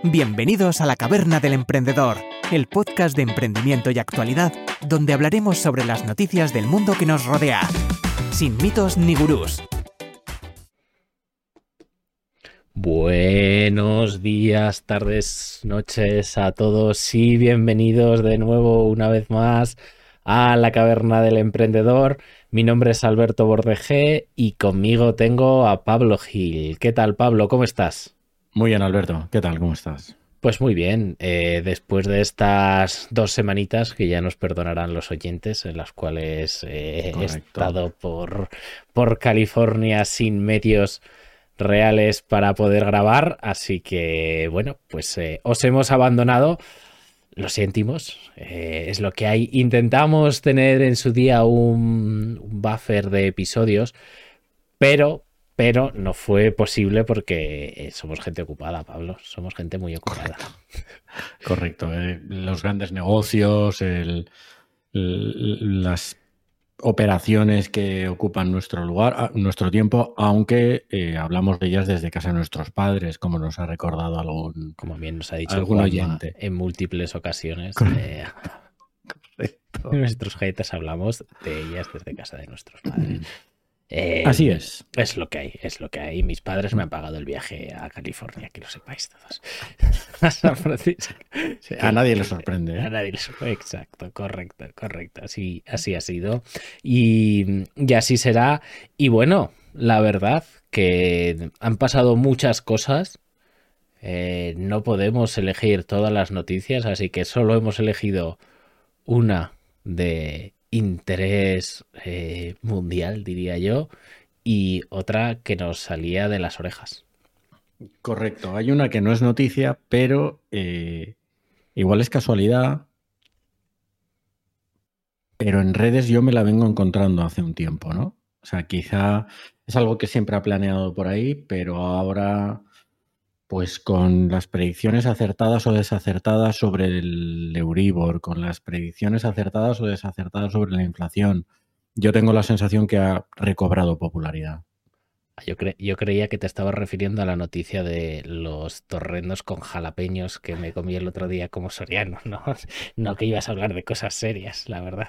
Bienvenidos a La Caverna del Emprendedor, el podcast de emprendimiento y actualidad, donde hablaremos sobre las noticias del mundo que nos rodea, sin mitos ni gurús. Buenos días, tardes, noches a todos y bienvenidos de nuevo una vez más a La Caverna del Emprendedor. Mi nombre es Alberto Bordegé y conmigo tengo a Pablo Gil. ¿Qué tal, Pablo? ¿Cómo estás? Muy bien, Alberto. ¿Qué tal? ¿Cómo estás? Pues muy bien. Después de estas 2 semanitas que ya nos perdonarán los oyentes, en las cuales he estado por California sin medios reales para poder grabar, así que bueno, pues os hemos abandonado, lo sentimos, es lo que hay. Intentamos tener en su día un buffer de episodios, pero no fue posible porque somos gente ocupada, Pablo, somos gente muy ocupada. Correcto. Los grandes negocios, las operaciones que ocupan nuestro lugar, nuestro tiempo, aunque hablamos de ellas desde casa de nuestros padres, como nos ha recordado como bien nos ha dicho algún Juanma oyente en múltiples ocasiones. Correcto. Nuestros haters hablamos de ellas desde casa de nuestros padres. Así es. Es lo que hay, es lo que hay. Mis padres me han pagado el viaje a California, que lo sepáis todos. A San Francisco. Sí, a nadie le sorprende. A nadie le sorprende. Exacto, correcto. Así ha sido. Y así será. Y bueno, la verdad que han pasado muchas cosas. No podemos elegir todas las noticias, así que solo hemos elegido una de interés mundial, diría yo, y otra que nos salía de las orejas. Correcto, hay una que no es noticia, pero igual es casualidad, pero en redes yo me la vengo encontrando hace un tiempo, ¿no? O sea, quizá es algo que siempre ha planeado por ahí, pero ahora, pues con las predicciones acertadas o desacertadas sobre el Euribor, con las predicciones acertadas o desacertadas sobre la inflación, yo tengo la sensación que ha recobrado popularidad. Yo creía que te estabas refiriendo a la noticia de los torrendos con jalapeños que me comí el otro día como soriano, ¿no? No que ibas a hablar de cosas serias, la verdad.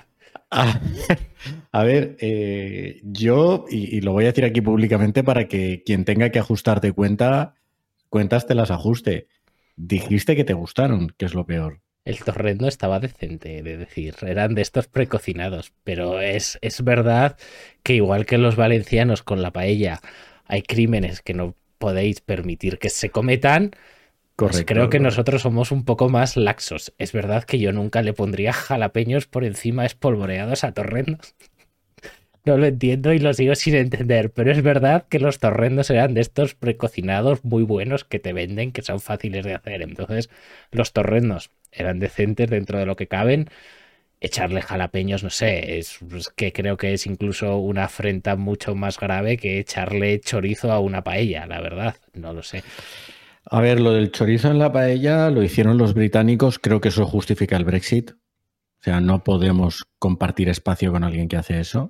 A ver, yo, y lo voy a decir aquí públicamente para que quien tenga que ajustarte cuentas te las ajuste. Dijiste que te gustaron, que es lo peor. El torrendo estaba decente, de decir, eran de estos precocinados, pero es verdad que igual que los valencianos con la paella hay crímenes que no podéis permitir que se cometan. Pues creo que nosotros somos un poco más laxos. Es verdad que yo nunca le pondría jalapeños por encima espolvoreados a torrendos. No lo entiendo y lo sigo sin entender, pero es verdad que los torrendos eran de estos precocinados muy buenos que te venden, que son fáciles de hacer. Entonces, los torrendos eran decentes dentro de lo que caben. Echarle jalapeños, no sé, es que creo que es incluso una afrenta mucho más grave que echarle chorizo a una paella, la verdad, no lo sé. A ver, lo del chorizo en la paella lo hicieron los británicos, creo que eso justifica el Brexit. O sea, no podemos compartir espacio con alguien que hace eso.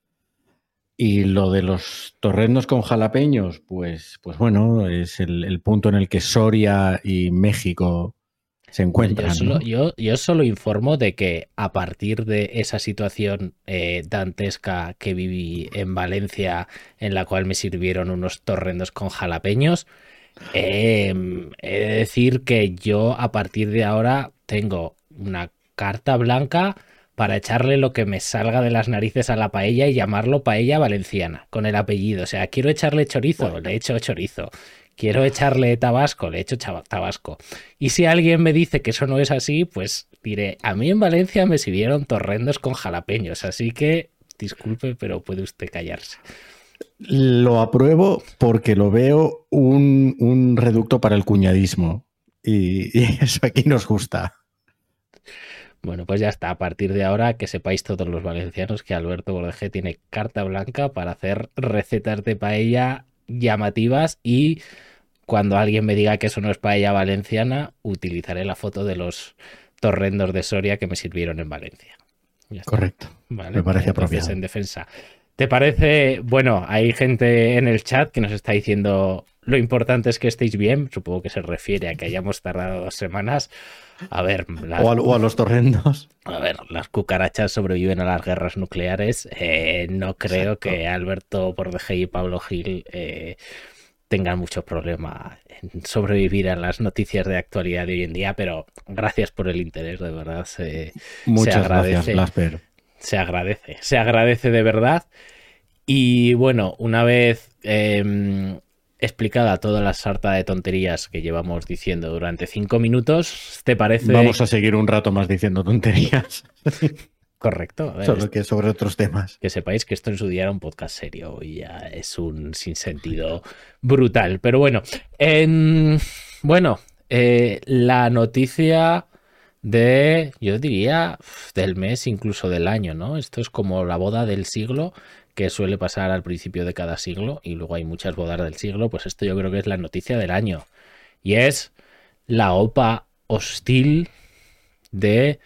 Y lo de los torrendos con jalapeños, pues bueno, es el punto en el que Soria y México se encuentran. Yo solo informo de que a partir de esa situación dantesca que viví en Valencia, en la cual me sirvieron unos torrendos con jalapeños, he de decir que yo a partir de ahora tengo una carta blanca para echarle lo que me salga de las narices a la paella y llamarlo paella valenciana, con el apellido. O sea, quiero echarle chorizo, le echo chorizo. Quiero echarle tabasco, le echo tabasco. Y si alguien me dice que eso no es así, pues diré, a mí en Valencia me sirvieron torrendos con jalapeños, así que disculpe, pero puede usted callarse. Lo apruebo porque lo veo un reducto para el cuñadismo. Y eso aquí nos gusta. Bueno, pues ya está. A partir de ahora, que sepáis todos los valencianos que Alberto Bordegé tiene carta blanca para hacer recetas de paella llamativas, y cuando alguien me diga que eso no es paella valenciana, utilizaré la foto de los torrendos de Soria que me sirvieron en Valencia. Correcto. Vale, me parece entonces, apropiado. en defensa. ¿Te parece? Bueno, hay gente en el chat que nos está diciendo lo importante es que estéis bien. Supongo que se refiere a que hayamos tardado 2 semanas. A ver, o a los torrendos. A ver, las cucarachas sobreviven a las guerras nucleares. No creo Exacto. que Alberto Bordejí y Pablo Gil tengan mucho problema en sobrevivir a las noticias de actualidad de hoy en día, pero gracias por el interés, de verdad. Se Muchas agradece. gracias, Blasper. Se agradece de verdad. Y bueno, una vez explicada toda la sarta de tonterías que llevamos diciendo durante 5 minutos, ¿te parece? Vamos a seguir un rato más diciendo tonterías. Correcto. A ver, Solo que sobre otros temas. que sepáis que esto en su día era un podcast serio y ya es un sinsentido brutal. Pero bueno, la noticia de, yo diría, del mes, incluso del año, ¿no? Esto es como la boda del siglo, que suele pasar al principio de cada siglo y luego hay muchas bodas del siglo. Pues esto yo creo que es la noticia del año y es la OPA hostil de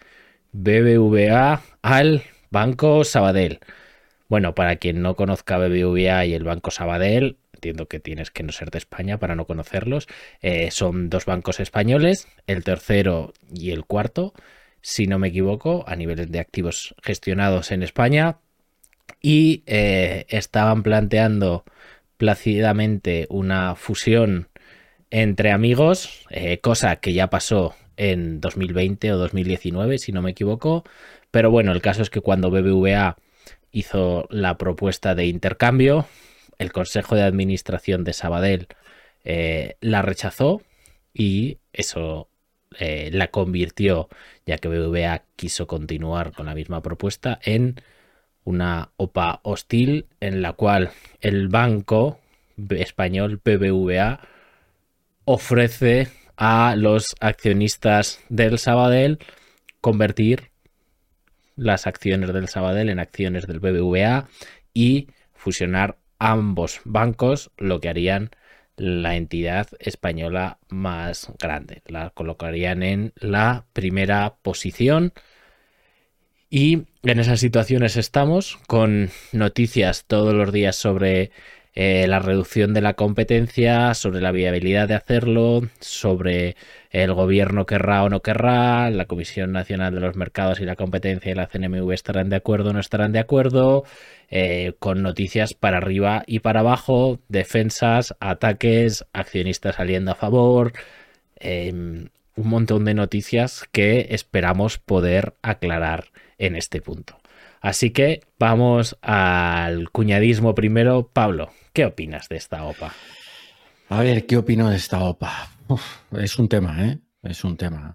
BBVA al Banco Sabadell. Bueno, para quien no conozca BBVA y el Banco Sabadell, entiendo que tienes que no ser de España para no conocerlos. Son 2 bancos españoles, el tercero y el cuarto, si no me equivoco, a nivel de activos gestionados en España. Y estaban planteando plácidamente una fusión entre amigos, cosa que ya pasó en 2020 o 2019, si no me equivoco. Pero bueno, el caso es que cuando BBVA hizo la propuesta de intercambio, el Consejo de Administración de Sabadell la rechazó y eso la convirtió, ya que BBVA quiso continuar con la misma propuesta, en una OPA hostil en la cual el banco español BBVA ofrece a los accionistas del Sabadell convertir las acciones del Sabadell en acciones del BBVA y fusionar ambos bancos, lo que harían la entidad española más grande. La colocarían en la primera posición y en esas situaciones estamos, con noticias todos los días sobre la reducción de la competencia, sobre la viabilidad de hacerlo, sobre el gobierno querrá o no querrá, la Comisión Nacional de los Mercados y la Competencia y la CNMV estarán de acuerdo o no estarán de acuerdo, con noticias para arriba y para abajo, defensas, ataques, accionistas saliendo a favor, un montón de noticias que esperamos poder aclarar en este punto. Así que vamos al cuñadismo primero. Pablo, ¿qué opinas de esta OPA? A ver, ¿qué opino de esta OPA? Es un tema, ¿eh? Es un tema.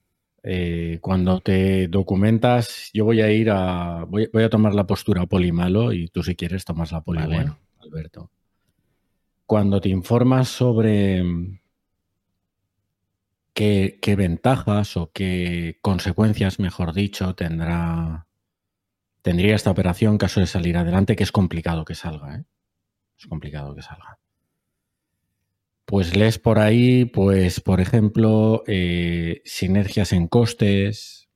Cuando te documentas, yo voy a tomar la postura poli malo y tú si quieres tomas la poli Vale. bueno, Alberto. Cuando te informas sobre qué ventajas o qué consecuencias, mejor dicho, tendría esta operación en caso de salir adelante, que es complicado que salga, ¿eh? Es complicado que salga. Pues lees por ahí, pues, por ejemplo, sinergias en costes,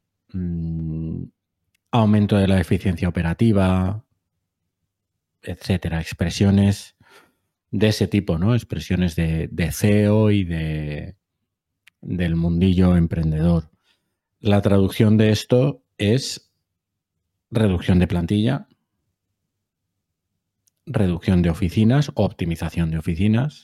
aumento de la eficiencia operativa, etcétera. Expresiones de ese tipo, ¿no? Expresiones de CEO y del mundillo emprendedor. La traducción de esto es reducción de plantilla, reducción de oficinas, optimización de oficinas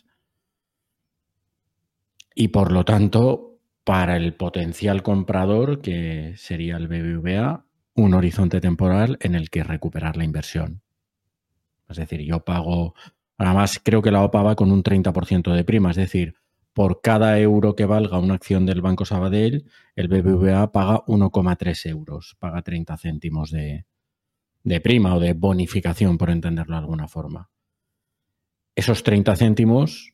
y, por lo tanto, para el potencial comprador, que sería el BBVA, un horizonte temporal en el que recuperar la inversión. Es decir, yo pago, además creo que la OPA va con un 30% de prima, es decir, por cada euro que valga una acción del Banco Sabadell, el BBVA paga 1,3 euros, paga 30 céntimos de prima o de bonificación, por entenderlo de alguna forma. Esos 30 céntimos,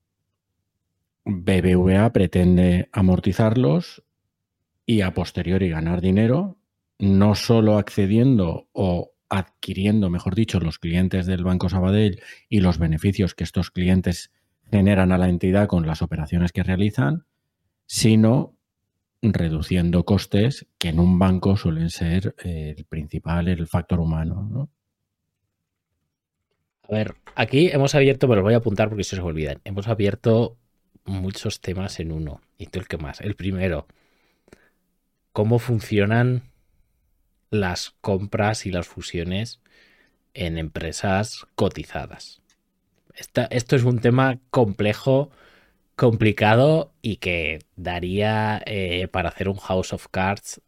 BBVA pretende amortizarlos y a posteriori ganar dinero, no solo accediendo o adquiriendo, mejor dicho, los clientes del Banco Sabadell y los beneficios que estos clientes generan a la entidad con las operaciones que realizan, sino reduciendo costes que en un banco suelen ser el principal, el factor humano, ¿no? A ver, aquí hemos abierto, me los voy a apuntar porque si se me olvidan. Hemos abierto muchos temas en uno. ¿Y tú el que más? El primero, ¿cómo funcionan las compras y las fusiones en empresas cotizadas? Esto es un tema complejo, complicado y que daría para hacer un House of Cards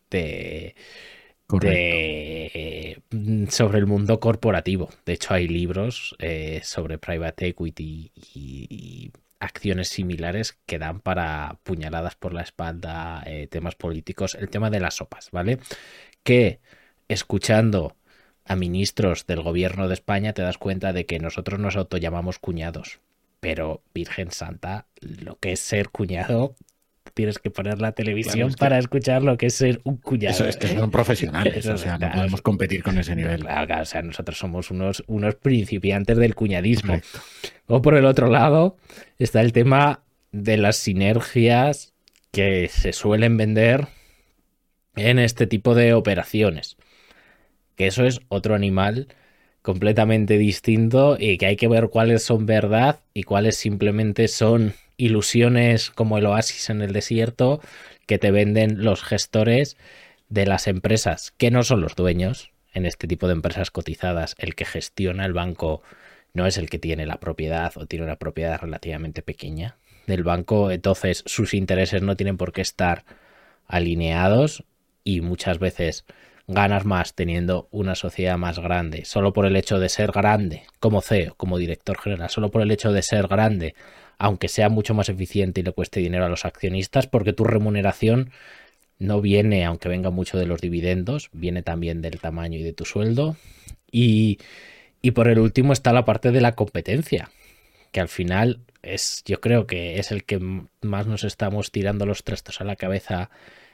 sobre el mundo corporativo. De hecho, hay libros sobre private equity y acciones similares que dan para puñaladas por la espalda, temas políticos, el tema de las sopas, ¿vale? Que escuchando a ministros del gobierno de España te das cuenta de que nosotros nos autollamamos cuñados, pero Virgen Santa, lo que es ser cuñado, tienes que poner la televisión Claro, para escuchar lo que es ser un cuñado. Eso es que son profesionales, Eso, o sea, claro, no podemos competir con ese nivel. Claro, o sea, nosotros somos unos principiantes del cuñadismo. Correcto. O por el otro lado está el tema de las sinergias que se suelen vender en este tipo de operaciones. Que eso es otro animal completamente distinto y que hay que ver cuáles son verdad y cuáles simplemente son ilusiones como el oasis en el desierto que te venden los gestores de las empresas, que no son los dueños. En este tipo de empresas cotizadas, el que gestiona el banco no es el que tiene la propiedad o tiene una propiedad relativamente pequeña del banco, entonces sus intereses no tienen por qué estar alineados y muchas veces ganas más teniendo una sociedad más grande, solo por el hecho de ser grande, como CEO, como director general, solo por el hecho de ser grande, aunque sea mucho más eficiente y le cueste dinero a los accionistas, porque tu remuneración no viene, aunque venga mucho de los dividendos, viene también del tamaño y de tu sueldo. Y por el último está la parte de la competencia, que al final yo creo que es el que más nos estamos tirando los trastos a la cabeza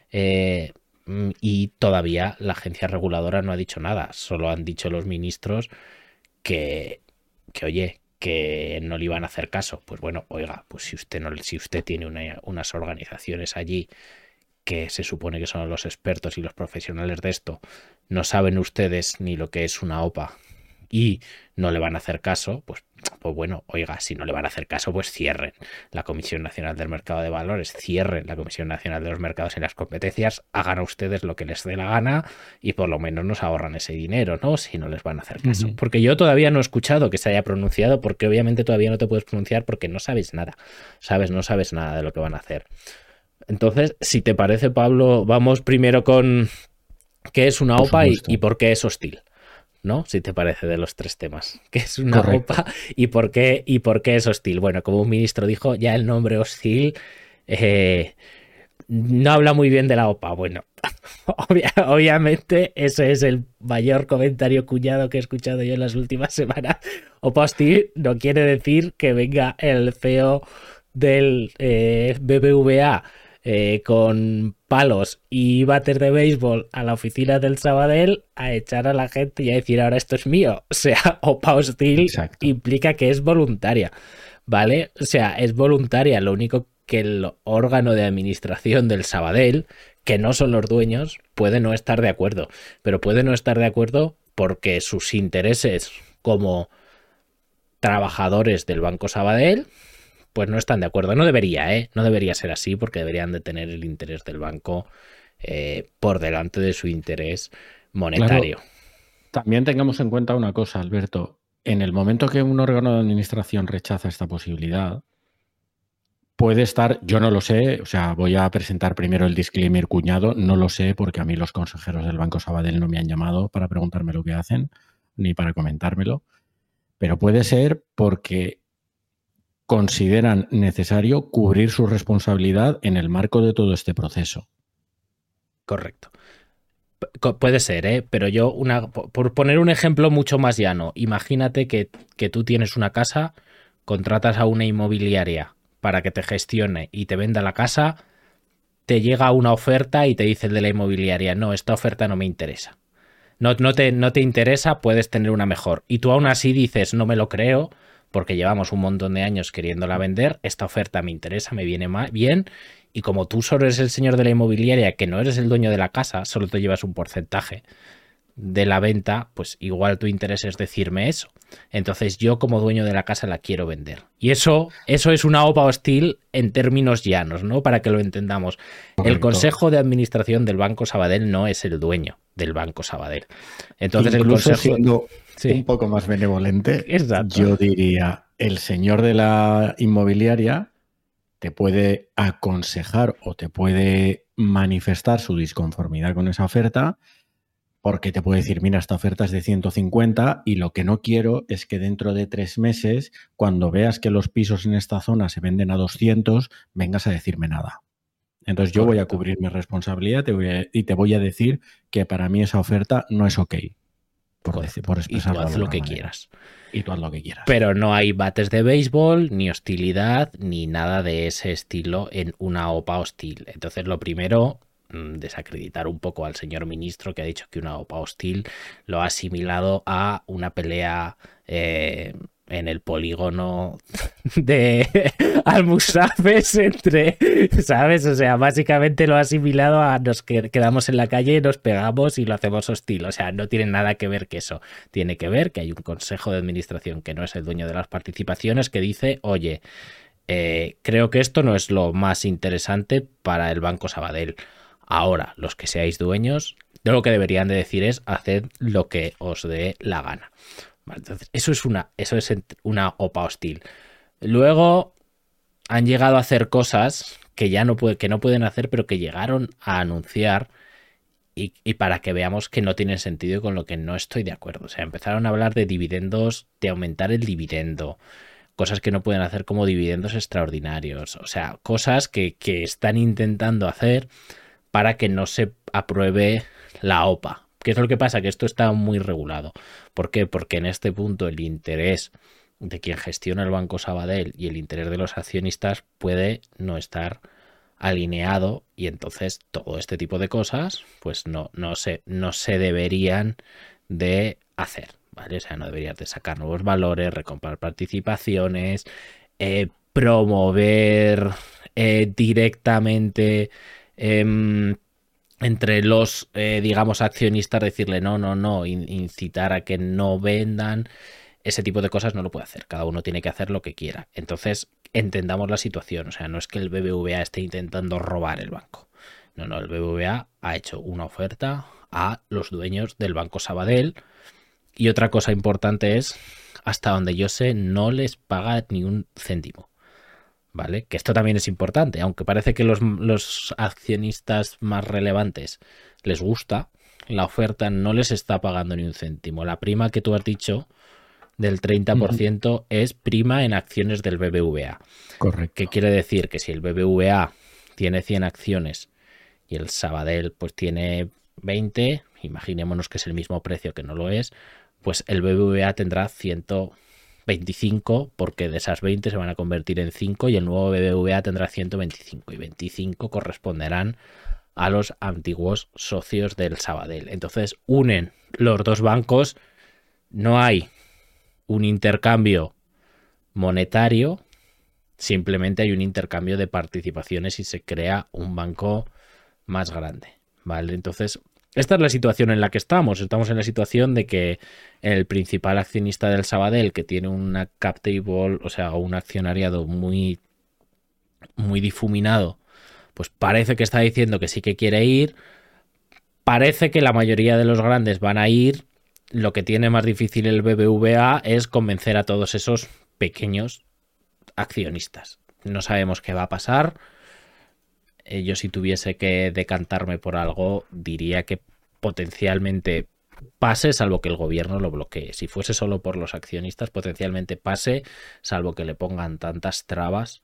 y todavía la agencia reguladora no ha dicho nada, solo han dicho los ministros que oye, que no le iban a hacer caso. Pues bueno, oiga, pues si usted tiene unas organizaciones allí que se supone que son los expertos y los profesionales de esto, no saben ustedes ni lo que es una OPA y no le van a hacer caso, pues bueno, oiga, si no le van a hacer caso, pues cierren la Comisión Nacional del Mercado de Valores, cierren la Comisión Nacional de los Mercados y las Competencias, hagan a ustedes lo que les dé la gana y por lo menos nos ahorran ese dinero, ¿no? Si no les van a hacer caso. Porque yo todavía no he escuchado que se haya pronunciado, porque obviamente todavía no te puedes pronunciar porque no sabes nada, no sabes nada de lo que van a hacer. Entonces, si te parece, Pablo, vamos primero con qué es una OPA y por qué es hostil, ¿no? Si te parece, de los tres temas. ¿Qué es una OPA y por qué es hostil? Bueno, como un ministro dijo, ya el nombre hostil no habla muy bien de la OPA. Bueno, obviamente ese es el mayor comentario cuñado que he escuchado yo en las últimas semanas. OPA hostil no quiere decir que venga el CEO del BBVA con palos y bates de béisbol a la oficina del Sabadell a echar a la gente y a decir ahora esto es mío. O sea, OPA hostil implica que es voluntaria, ¿vale? O sea, es voluntaria. Lo único que el órgano de administración del Sabadell, que no son los dueños, puede no estar de acuerdo. Pero puede no estar de acuerdo porque sus intereses como trabajadores del Banco Sabadell pues no están de acuerdo. No debería, no debería ser así porque deberían de tener el interés del banco por delante de su interés monetario. Claro. También tengamos en cuenta una cosa, Alberto. En el momento que un órgano de administración rechaza esta posibilidad, puede estar, yo no lo sé, o sea, voy a presentar primero el disclaimer cuñado, no lo sé porque a mí los consejeros del Banco Sabadell no me han llamado para preguntarme lo que hacen, ni para comentármelo, pero puede ser porque consideran necesario cubrir su responsabilidad en el marco de todo este proceso. Correcto. Puede ser, pero yo, por poner un ejemplo mucho más llano, imagínate que tú tienes una casa, contratas a una inmobiliaria para que te gestione y te venda la casa, te llega una oferta y te dice el de la inmobiliaria, no, esta oferta no me interesa. No te interesa, puedes tener una mejor. Y tú aún así dices, no me lo creo, porque llevamos un montón de años queriéndola vender, esta oferta me interesa, me viene bien, y como tú solo eres el señor de la inmobiliaria, que no eres el dueño de la casa, solo te llevas un porcentaje, de la venta, pues igual tu interés es decirme eso. Entonces yo como dueño de la casa la quiero vender. Y eso es una OPA hostil en términos llanos, ¿no? Para que lo entendamos. Correcto. El Consejo de Administración del Banco Sabadell no es el dueño del Banco Sabadell. Entonces Incluso el Consejo... siendo Sí. un poco más benevolente, Exacto. yo diría, el señor de la inmobiliaria te puede aconsejar o te puede manifestar su disconformidad con esa oferta, porque te puede decir, mira, esta oferta es de 150 y lo que no quiero es que dentro de 3 meses, cuando veas que los pisos en esta zona se venden a 200, vengas a decirme nada. Entonces yo voy a cubrir mi responsabilidad y te voy a decir que para mí esa oferta no es ok. Por expresarlo. Y tú haz lo que quieras. Y tú haz lo que quieras. Pero no hay bates de béisbol, ni hostilidad, ni nada de ese estilo en una OPA hostil. Entonces, lo primero, desacreditar un poco al señor ministro que ha dicho que una OPA hostil lo ha asimilado a una pelea en el polígono de Almusafes entre, ¿sabes? O sea, básicamente lo ha asimilado a nos quedamos en la calle, nos pegamos y lo hacemos hostil. O sea, no tiene nada que ver que eso. Tiene que ver que hay un consejo de administración que no es el dueño de las participaciones que dice, oye, creo que esto no es lo más interesante para el Banco Sabadell. Ahora, los que seáis dueños, lo que deberían de decir es haced lo que os dé la gana. Entonces, eso es una OPA hostil. Luego han llegado a hacer cosas que ya no pueden hacer, pero que llegaron a anunciar y para que veamos que no tienen sentido y con lo que no estoy de acuerdo. O sea, empezaron a hablar de dividendos, de aumentar el dividendo, cosas que no pueden hacer como dividendos extraordinarios. O sea, cosas que están intentando hacer para que no se apruebe la OPA. ¿Qué es lo que pasa? Que esto está muy regulado. ¿Por qué? Porque en este punto el interés de quien gestiona el Banco Sabadell y el interés de los accionistas puede no estar alineado y entonces todo este tipo de cosas pues no se deberían de hacer, ¿vale? O sea, no deberías de sacar nuevos valores, recomprar participaciones, promover directamente entre los, digamos, accionistas, decirle no, incitar a que no vendan, ese tipo de cosas no lo puede hacer. Cada uno tiene que hacer lo que quiera. Entonces, entendamos la situación. O sea, no es que el BBVA esté intentando robar el banco. No, el BBVA ha hecho una oferta a los dueños del Banco Sabadell. Y otra cosa importante es, hasta donde yo sé, no les paga ni un céntimo. ¿Vale? Que esto también es importante, aunque parece que los accionistas más relevantes les gusta, la oferta no les está pagando ni un céntimo. La prima que tú has dicho del 30% es prima en acciones del BBVA. Correcto. ¿Qué quiere decir? Que si el BBVA tiene 100 acciones y el Sabadell pues tiene 20, imaginémonos que es el mismo precio, que no lo es, pues el BBVA tendrá 125, porque de esas 20 se van a convertir en 5 y el nuevo BBVA tendrá 125 y 25 corresponderán a los antiguos socios del Sabadell. Entonces unen los dos bancos, no hay un intercambio monetario, simplemente hay un intercambio de participaciones y se crea un banco más grande, ¿vale? Entonces, esta es la situación en la que estamos. Estamos en la situación de que el principal accionista del Sabadell, que tiene una cap table, o sea, un accionariado muy, muy difuminado, pues parece que está diciendo que sí que quiere ir. Parece que la mayoría de los grandes van a ir. Lo que tiene más difícil el BBVA es convencer a todos esos pequeños accionistas. No sabemos qué va a pasar. Yo, si tuviese que decantarme por algo, diría que potencialmente pase, salvo que el gobierno lo bloquee. Si fuese solo por los accionistas, potencialmente pase, salvo que le pongan tantas trabas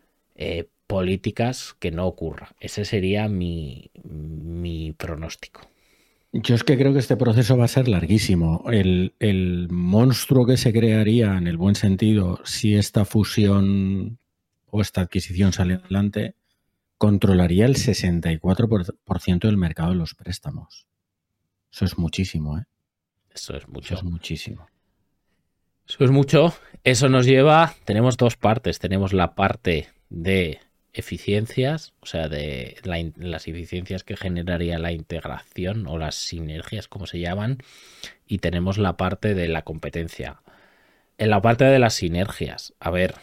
políticas que no ocurra. Ese sería mi pronóstico. Yo es que creo que este proceso va a ser larguísimo. El monstruo que se crearía, en el buen sentido, si esta fusión o esta adquisición sale adelante, controlaría el 64% del mercado de los préstamos. Eso es muchísimo, ¿eh? Eso es mucho. Eso es muchísimo. Eso es mucho. Eso nos lleva... Tenemos dos partes. Tenemos la parte de eficiencias, o sea, de las eficiencias que generaría la integración o las sinergias, como se llaman, y tenemos la parte de la competencia. En la parte de las sinergias, a ver,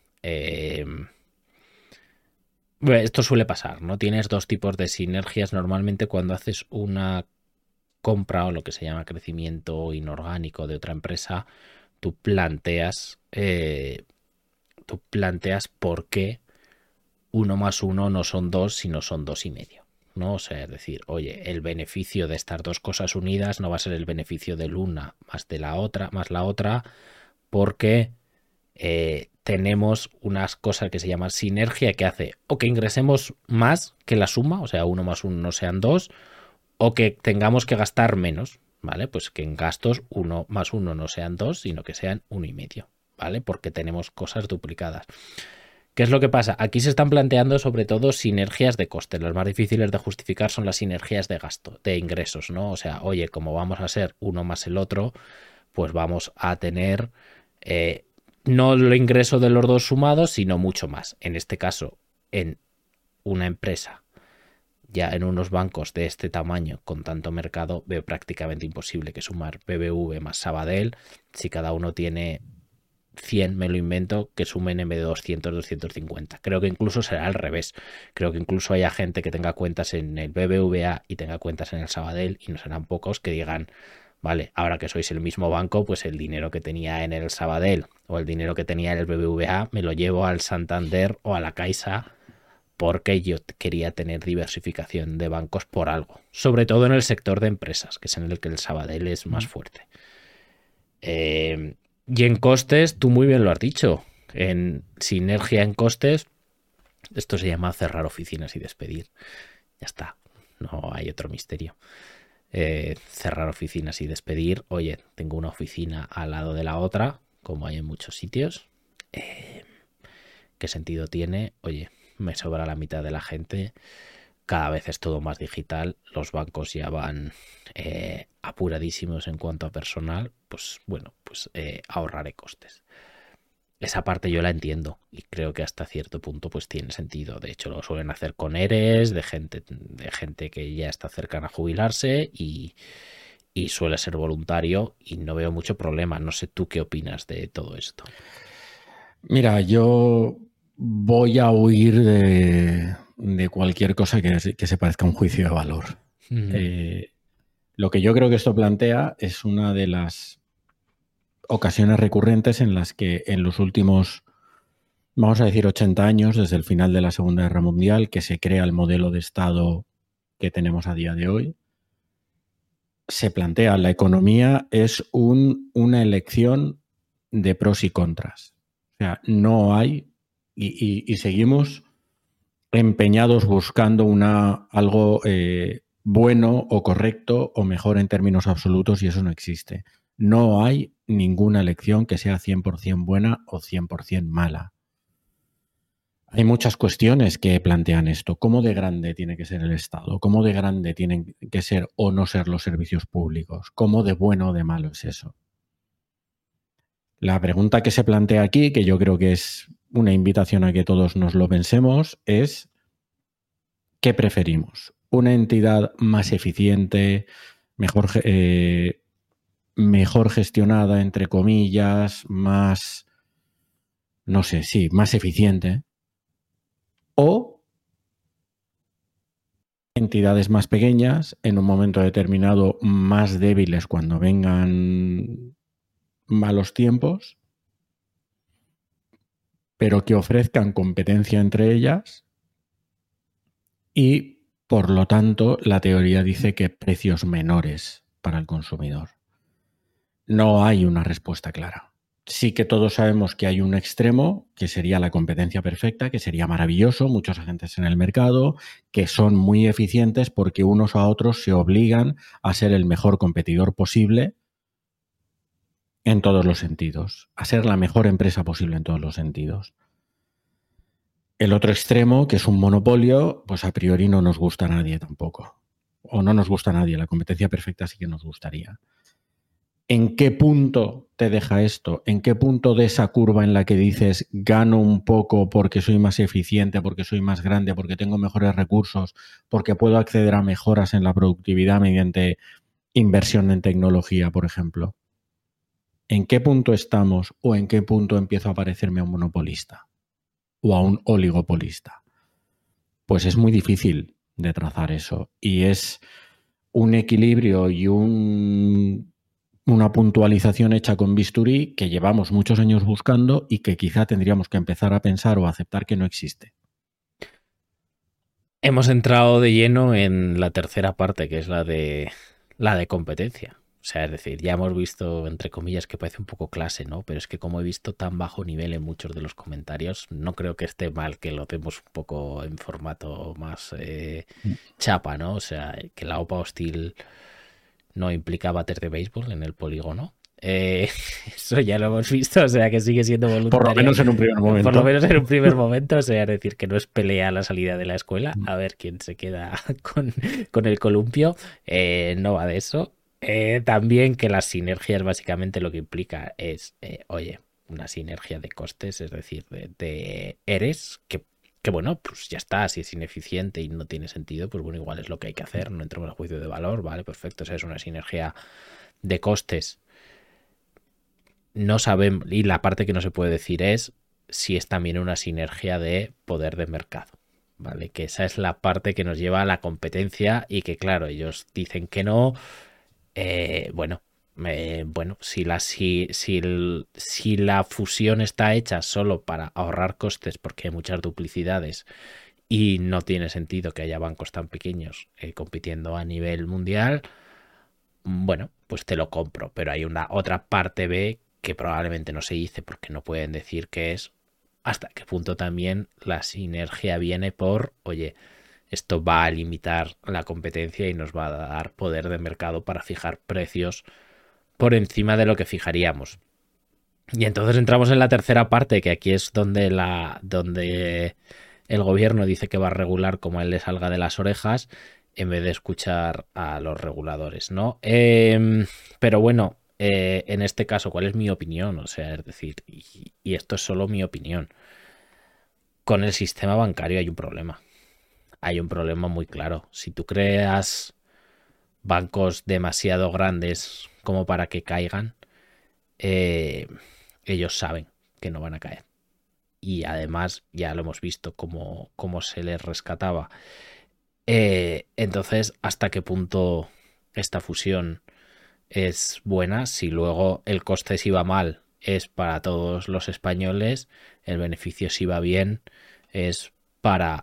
esto suele pasar, ¿no? Tienes dos tipos de sinergias normalmente cuando haces una compra o lo que se llama crecimiento inorgánico de otra empresa, tú planteas por qué 1 más 1 no son 2, sino son 2,5, ¿no? O sea, es decir, oye, el beneficio de estas dos cosas unidas no va a ser el beneficio de una más de la otra, más la otra, porque tenemos unas cosas que se llaman sinergia que hace o que ingresemos más que la suma, o sea, 1 más 1 no sean 2, o que tengamos que gastar menos, ¿vale? Pues que en gastos 1 más 1 no sean 2, sino que sean 1,5, ¿vale? Porque tenemos cosas duplicadas. ¿Qué es lo que pasa? Aquí se están planteando sobre todo sinergias de coste. Las más difíciles de justificar son las sinergias de gasto, de ingresos, ¿no? O sea, oye, como vamos a ser uno más el otro, pues vamos a tener no el ingreso de los dos sumados, sino mucho más. En este caso, en una empresa, ya en unos bancos de este tamaño, con tanto mercado, veo prácticamente imposible que sumar BBV más Sabadell, si cada uno tiene 100, me lo invento, que sumen en vez de 200, 250. Creo que incluso será al revés. Creo que incluso haya gente que tenga cuentas en el BBVA y tenga cuentas en el Sabadell, y no serán pocos que digan, vale, ahora que sois el mismo banco, pues el dinero que tenía en el Sabadell o el dinero que tenía en el BBVA me lo llevo al Santander o a la Caixa, porque yo quería tener diversificación de bancos por algo. Sobre todo en el sector de empresas, que es en el que el Sabadell es más fuerte. Y en costes, tú muy bien lo has dicho. En sinergia en costes, esto se llama cerrar oficinas y despedir. Ya está, no hay otro misterio. Cerrar oficinas y despedir. Oye, tengo una oficina al lado de la otra, como hay en muchos sitios. ¿Qué sentido tiene? Oye, me sobra la mitad de la gente. Cada vez es todo más digital. Los bancos ya van apuradísimos en cuanto a personal. Pues bueno, pues ahorraré costes. Esa parte yo la entiendo y creo que hasta cierto punto pues tiene sentido. De hecho, lo suelen hacer con ERES, de gente que ya está cercana a jubilarse y suele ser voluntario y no veo mucho problema. No sé tú qué opinas de todo esto. Mira, yo voy a huir de cualquier cosa que se parezca a un juicio de valor. Lo que yo creo que esto plantea es una de las ocasiones recurrentes en las que en los últimos, vamos a decir, 80 años, desde el final de la Segunda Guerra Mundial, que se crea el modelo de Estado que tenemos a día de hoy, se plantea la economía es una elección de pros y contras. O sea, no hay, y seguimos empeñados buscando algo bueno o correcto o mejor en términos absolutos, y eso no existe. No hay ninguna elección que sea 100% buena o 100% mala. Hay muchas cuestiones que plantean esto. ¿Cómo de grande tiene que ser el Estado? ¿Cómo de grande tienen que ser o no ser los servicios públicos? ¿Cómo de bueno o de malo es eso? La pregunta que se plantea aquí, que yo creo que es una invitación a que todos nos lo pensemos, es ¿qué preferimos? ¿Una entidad más eficiente, mejor gestionada, entre comillas, más, no sé, sí, más eficiente? ¿O entidades más pequeñas, en un momento determinado más débiles cuando vengan malos tiempos, pero que ofrezcan competencia entre ellas y, por lo tanto, la teoría dice que precios menores para el consumidor? No hay una respuesta clara. Sí que todos sabemos que hay un extremo, que sería la competencia perfecta, que sería maravilloso, muchos agentes en el mercado, que son muy eficientes porque unos a otros se obligan a ser el mejor competidor posible en todos los sentidos, a ser la mejor empresa posible en todos los sentidos. El otro extremo, que es un monopolio, pues a priori no nos gusta a nadie tampoco. O no nos gusta a nadie, la competencia perfecta sí que nos gustaría. ¿En qué punto te deja esto? ¿En qué punto de esa curva en la que dices gano un poco porque soy más eficiente, porque soy más grande, porque tengo mejores recursos, porque puedo acceder a mejoras en la productividad mediante inversión en tecnología, por ejemplo? ¿En qué punto estamos o en qué punto empiezo a parecerme a un monopolista o a un oligopolista? Pues es muy difícil de trazar eso y es un equilibrio y una puntualización hecha con bisturí que llevamos muchos años buscando y que quizá tendríamos que empezar a pensar o aceptar que no existe. Hemos entrado de lleno en la tercera parte, que es la de competencia. O sea, es decir, ya hemos visto, entre comillas, que parece un poco clase, ¿no? Pero es que como he visto tan bajo nivel en muchos de los comentarios, no creo que esté mal que lo demos un poco en formato más chapa, ¿no? O sea, que la OPA hostil no implica bater de béisbol en el polígono. Eso ya lo hemos visto, o sea que sigue siendo voluntario. Por lo menos en un primer momento. Por lo menos en un primer momento, o sea, es decir, que no es pelea a la salida de la escuela, a ver quién se queda con el columpio, no va de eso. También que las sinergias básicamente lo que implica es, oye, una sinergia de costes, es decir, de eres que bueno, pues ya está, si es ineficiente y no tiene sentido, pues bueno, igual es lo que hay que hacer, no entramos a juicio de valor, vale, perfecto, o sea, es una sinergia de costes. No sabemos, y la parte que no se puede decir es si es también una sinergia de poder de mercado, ¿vale? Que esa es la parte que nos lleva a la competencia y que claro, ellos dicen que no, bueno, si la fusión está hecha solo para ahorrar costes porque hay muchas duplicidades y no tiene sentido que haya bancos tan pequeños compitiendo a nivel mundial, bueno, pues te lo compro, pero hay una otra parte B que probablemente no se dice porque no pueden decir que es hasta qué punto también la sinergia viene por, oye, esto va a limitar la competencia y nos va a dar poder de mercado para fijar precios por encima de lo que fijaríamos. Y entonces entramos en la tercera parte, que aquí es donde el gobierno dice que va a regular como a él le salga de las orejas en vez de escuchar a los reguladores, ¿no? Pero bueno, en este caso, ¿cuál es mi opinión? O sea, es decir, y esto es solo mi opinión. Con el sistema bancario hay un problema. Hay un problema muy claro. Si tú creas bancos demasiado grandes como para que caigan, ellos saben que no van a caer. Y además ya lo hemos visto cómo se les rescataba. Entonces, ¿hasta qué punto esta fusión es buena? Si luego el coste si va mal es para todos los españoles, el beneficio si va bien es para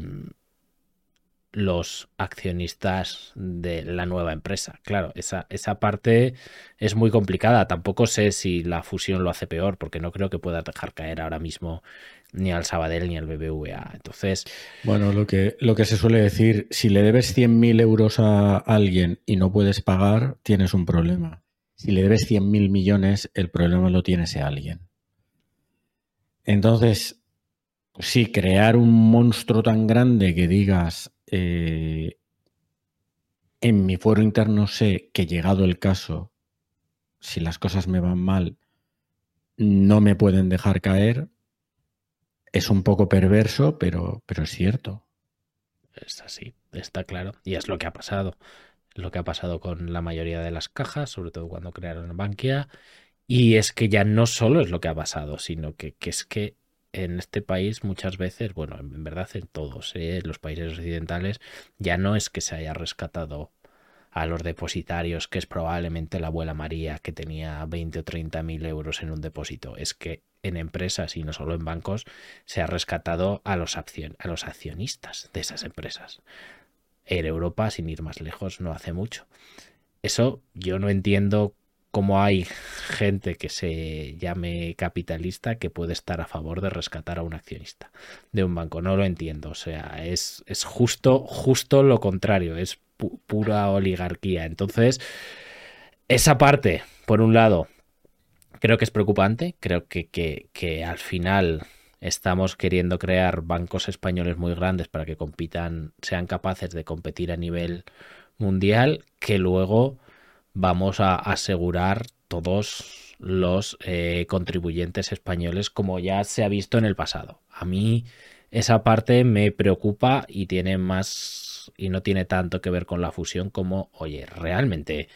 los accionistas de la nueva empresa. Claro, esa parte es muy complicada. Tampoco sé si la fusión lo hace peor, porque no creo que puedas dejar caer ahora mismo ni al Sabadell ni al BBVA. Entonces, bueno, lo que se suele decir, si le debes 100.000 euros a alguien y no puedes pagar, tienes un problema. Si le debes 100.000 millones, el problema lo tiene ese alguien. Entonces, sí, crear un monstruo tan grande que digas, en mi fuero interno sé que llegado el caso, si las cosas me van mal, no me pueden dejar caer, es un poco perverso, pero es cierto. es así, está claro. Y es lo que ha pasado. Lo que ha pasado con la mayoría de las cajas, sobre todo cuando crearon Bankia. Y es que ya no solo es lo que ha pasado, sino que es que en este país muchas veces, bueno, en verdad en todos, los países occidentales, ya no es que se haya rescatado a los depositarios, que es probablemente la abuela María que tenía 20 o 30.000 euros en un depósito. Es que en empresas y no solo en bancos se ha rescatado a los accionistas de esas empresas. En Europa, sin ir más lejos, no hace mucho. Eso yo no entiendo cómo hay gente que se llame capitalista que puede estar a favor de rescatar a un accionista de un banco. No lo entiendo. O sea, es justo lo contrario. Es pura oligarquía. Entonces, esa parte, por un lado, creo que es preocupante. Creo que al final estamos queriendo crear bancos españoles muy grandes para que compitan, sean capaces de competir a nivel mundial, que luego vamos a asegurar todos los contribuyentes españoles, como ya se ha visto en el pasado. A mí esa parte me preocupa y tiene más y no tiene tanto que ver con la fusión como, oye, realmente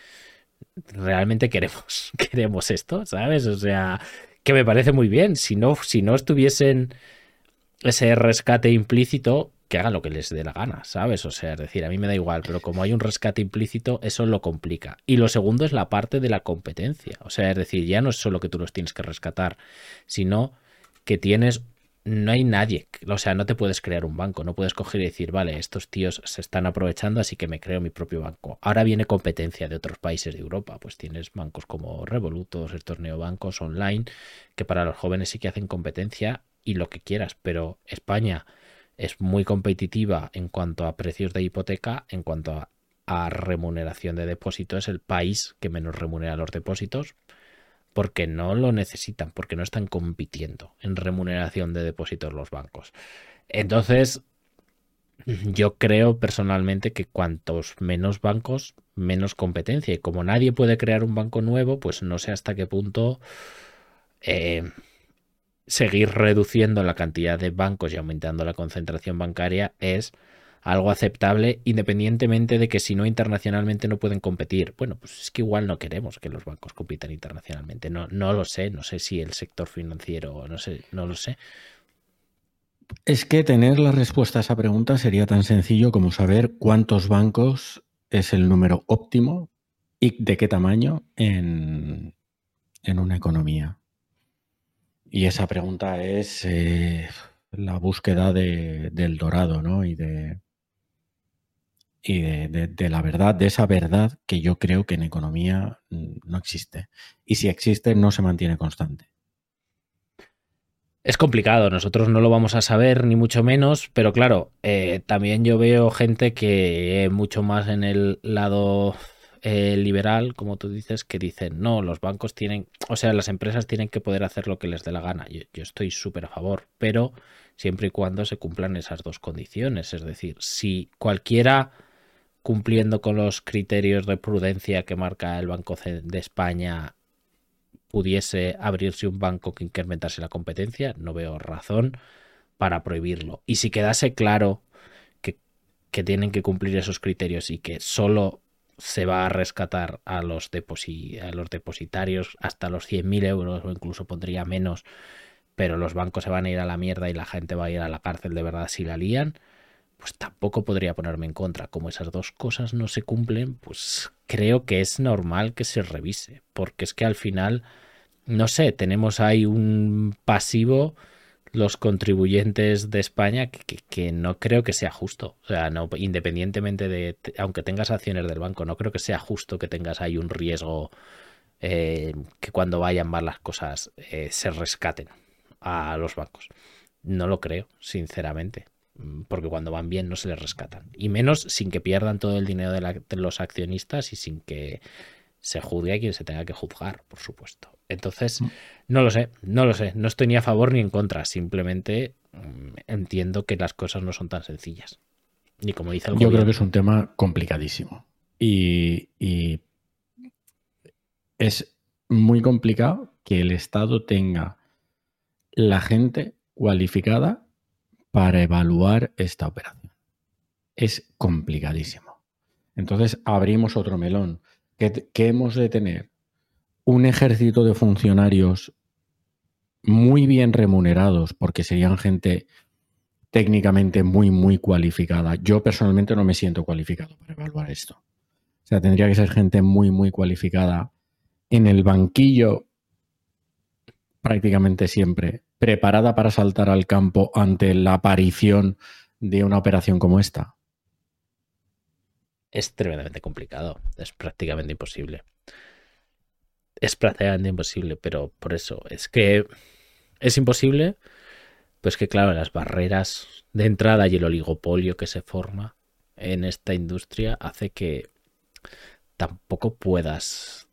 queremos esto, ¿sabes? O sea, que me parece muy bien. Si no estuviesen ese rescate implícito, que hagan lo que les dé la gana, ¿sabes? O sea, es decir, a mí me da igual, pero como hay un rescate implícito, eso lo complica. Y lo segundo es la parte de la competencia. O sea, es decir, ya no es solo que tú los tienes que rescatar, sino que no hay nadie, o sea, no te puedes crear un banco, no puedes coger y decir, vale, estos tíos se están aprovechando, así que me creo mi propio banco. Ahora viene competencia de otros países de Europa, pues tienes bancos como Revolut, todos estos neobancos online, que para los jóvenes sí que hacen competencia y lo que quieras, pero España es muy competitiva en cuanto a precios de hipoteca, en cuanto a remuneración de depósito, es el país que menos remunera los depósitos, porque no lo necesitan, porque no están compitiendo en remuneración de depósitos los bancos. Entonces, yo creo personalmente que cuantos menos bancos, menos competencia. Y como nadie puede crear un banco nuevo, pues no sé hasta qué punto seguir reduciendo la cantidad de bancos y aumentando la concentración bancaria es algo aceptable, independientemente de que si no internacionalmente no pueden competir. Bueno, pues es que igual no queremos que los bancos compitan internacionalmente. No lo sé, no sé si el sector financiero, no lo sé. Es que tener la respuesta a esa pregunta sería tan sencillo como saber cuántos bancos es el número óptimo y de qué tamaño en una economía. Y esa pregunta es la búsqueda del dorado, ¿no? Y de la verdad, de esa verdad que yo creo que en economía no existe. Y si existe, no se mantiene constante. Es complicado, nosotros no lo vamos a saber, ni mucho menos, pero claro, también yo veo gente que mucho más en el lado liberal, como tú dices, que dicen, no, los bancos tienen, o sea, las empresas tienen que poder hacer lo que les dé la gana. Yo estoy súper a favor, pero siempre y cuando se cumplan esas dos condiciones. Es decir, si cualquiera cumpliendo con los criterios de prudencia que marca el Banco de España pudiese abrirse un banco que incrementase la competencia, no veo razón para prohibirlo. Y si quedase claro que tienen que cumplir esos criterios y que solo se va a rescatar a los depositarios hasta los 100.000 euros o incluso pondría menos, pero los bancos se van a ir a la mierda y la gente va a ir a la cárcel de verdad si la lían, pues tampoco podría ponerme en contra. Como esas dos cosas no se cumplen, pues creo que es normal que se revise, porque es que al final, no sé, tenemos ahí un pasivo los contribuyentes de España que no creo que sea justo. O sea, no, independientemente de, aunque tengas acciones del banco, no creo que sea justo que tengas ahí un riesgo que cuando vayan mal las cosas se rescaten a los bancos. No lo creo, sinceramente, porque cuando van bien no se les rescatan. Y menos sin que pierdan todo el dinero de los accionistas y sin que se juzgue a quien se tenga que juzgar, por supuesto. Entonces, no lo sé, no estoy ni a favor ni en contra, simplemente entiendo que las cosas no son tan sencillas. Ni como dice el Yo gobierno. creo que es un tema complicadísimo y es muy complicado que el Estado tenga la gente cualificada para evaluar esta operación. Es complicadísimo. Entonces abrimos otro melón. ¿Qué hemos de tener? Un ejército de funcionarios muy bien remunerados, porque serían gente técnicamente muy, muy cualificada. Yo personalmente no me siento cualificado para evaluar esto. O sea, tendría que ser gente muy, muy cualificada en el banquillo prácticamente siempre, preparada para saltar al campo ante la aparición de una operación como esta. Es tremendamente complicado, es prácticamente imposible. Es prácticamente imposible, pero por eso es que es imposible, pues que claro, las barreras de entrada y el oligopolio que se forma en esta industria hace que tampoco puedas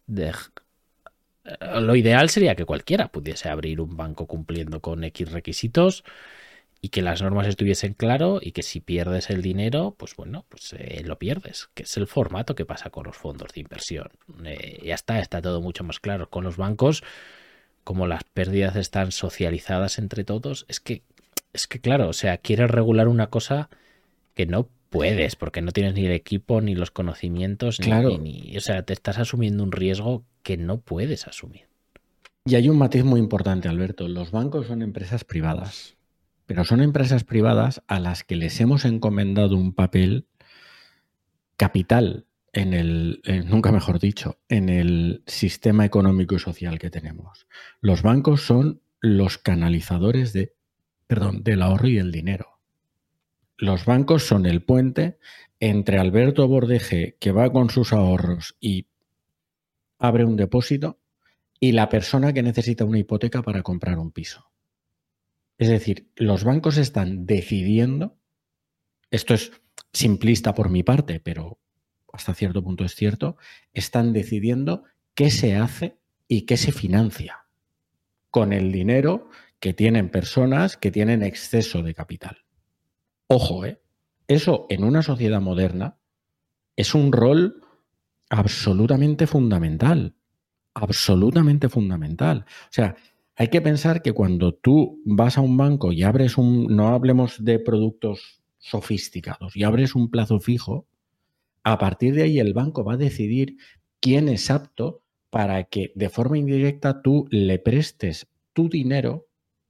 lo ideal sería que cualquiera pudiese abrir un banco cumpliendo con X requisitos y que las normas estuviesen claro y que si pierdes el dinero, pues bueno, pues lo pierdes, que es el formato que pasa con los fondos de inversión. Ya está todo mucho más claro. Con los bancos, como las pérdidas están socializadas entre todos, es que claro, o sea, quieres regular una cosa que no puedes, porque no tienes ni el equipo, ni los conocimientos, Claro. o sea, te estás asumiendo un riesgo que no puedes asumir. Y hay un matiz muy importante, Alberto. Los bancos son empresas privadas, pero son empresas privadas a las que les hemos encomendado un papel capital nunca mejor dicho, en el sistema económico y social que tenemos. Los bancos son los canalizadores del ahorro y el dinero. Los bancos son el puente entre Alberto Bordeje, que va con sus ahorros y abre un depósito, y la persona que necesita una hipoteca para comprar un piso. Es decir, los bancos están decidiendo, esto es simplista por mi parte, pero hasta cierto punto es cierto, están decidiendo qué se hace y qué se financia con el dinero que tienen personas que tienen exceso de capital. Ojo, eso en una sociedad moderna es un rol absolutamente fundamental. Absolutamente fundamental. O sea, hay que pensar que cuando tú vas a un banco y abres no hablemos de productos sofisticados, y abres un plazo fijo, a partir de ahí el banco va a decidir quién es apto para que de forma indirecta tú le prestes tu dinero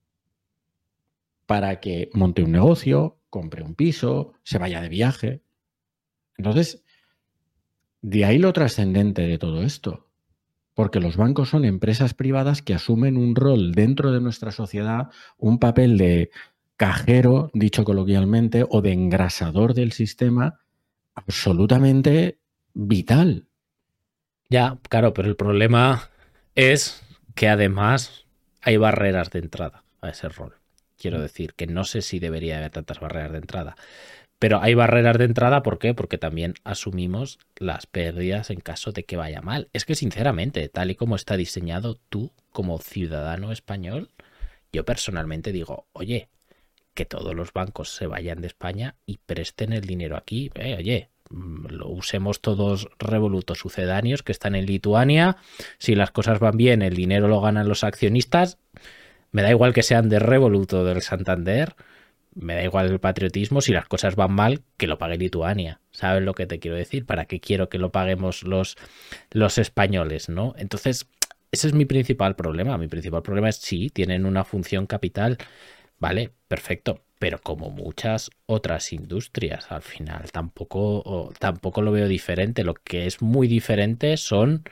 para que monte un negocio, compre un piso, se vaya de viaje. Entonces, de ahí lo trascendente de todo esto. Porque los bancos son empresas privadas que asumen un rol dentro de nuestra sociedad, un papel de cajero, dicho coloquialmente, o de engrasador del sistema absolutamente vital. Ya, claro, pero el problema es que además hay barreras de entrada a ese rol. Quiero decir que no sé si debería haber tantas barreras de entrada. Pero hay barreras de entrada, ¿por qué? Porque también asumimos las pérdidas en caso de que vaya mal. Es que sinceramente, tal y como está diseñado, tú como ciudadano español, yo personalmente digo, oye, que todos los bancos se vayan de España y presten el dinero aquí. Oye, lo usemos todos revolutos sucedáneos que están en Lituania. Si las cosas van bien, el dinero lo ganan los accionistas. Me da igual que sean de Revolut o del Santander. Me da igual el patriotismo, si las cosas van mal, que lo pague Lituania. ¿Sabes lo que te quiero decir? ¿Para qué quiero que lo paguemos los españoles, no? Entonces, ese es mi principal problema. Mi principal problema es sí, tienen una función capital, vale, perfecto, pero como muchas otras industrias, al final tampoco lo veo diferente. Lo que es muy diferente son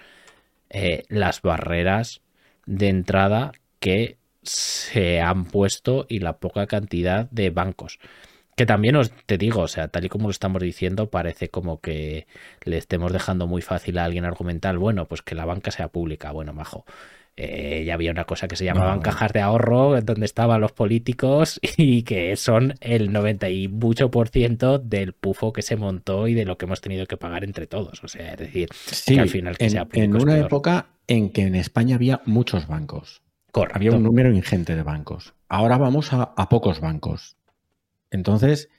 las barreras de entrada que se han puesto y la poca cantidad de bancos. Que también te digo, o sea, tal y como lo estamos diciendo, parece como que le estemos dejando muy fácil a alguien argumentar, bueno, pues que la banca sea pública. Bueno, majo, ya había una cosa que se llamaban cajas de ahorro, donde estaban los políticos y que son el 90 y mucho % del pufo que se montó y de lo que hemos tenido que pagar entre todos. O sea, es decir, sí, que al final que sea público en una época en que en España había muchos bancos. Correcto. Había un número ingente de bancos. Ahora vamos a pocos bancos. Entonces,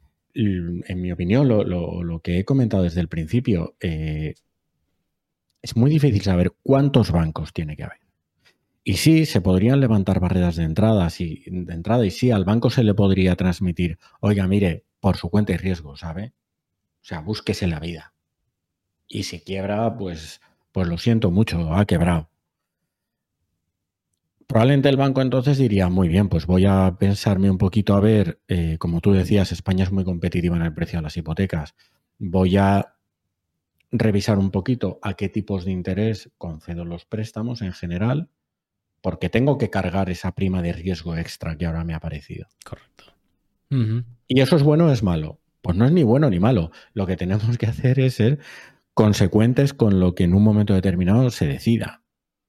en mi opinión, lo que he comentado desde el principio, es muy difícil saber cuántos bancos tiene que haber. Y sí, se podrían levantar barreras de entrada, y sí, al banco se le podría transmitir, oiga, mire, por su cuenta y riesgo, ¿sabe? O sea, búsquese la vida. Y si quiebra, pues lo siento mucho, ha quebrado. Probablemente el banco entonces diría, muy bien, pues voy a pensarme un poquito a ver, como tú decías, España es muy competitiva en el precio de las hipotecas. Voy a revisar un poquito a qué tipos de interés concedo los préstamos en general, porque tengo que cargar esa prima de riesgo extra que ahora me ha aparecido. Correcto. ¿Y eso es bueno o es malo? Pues no es ni bueno ni malo. Lo que tenemos que hacer es ser consecuentes con lo que en un momento determinado se decida.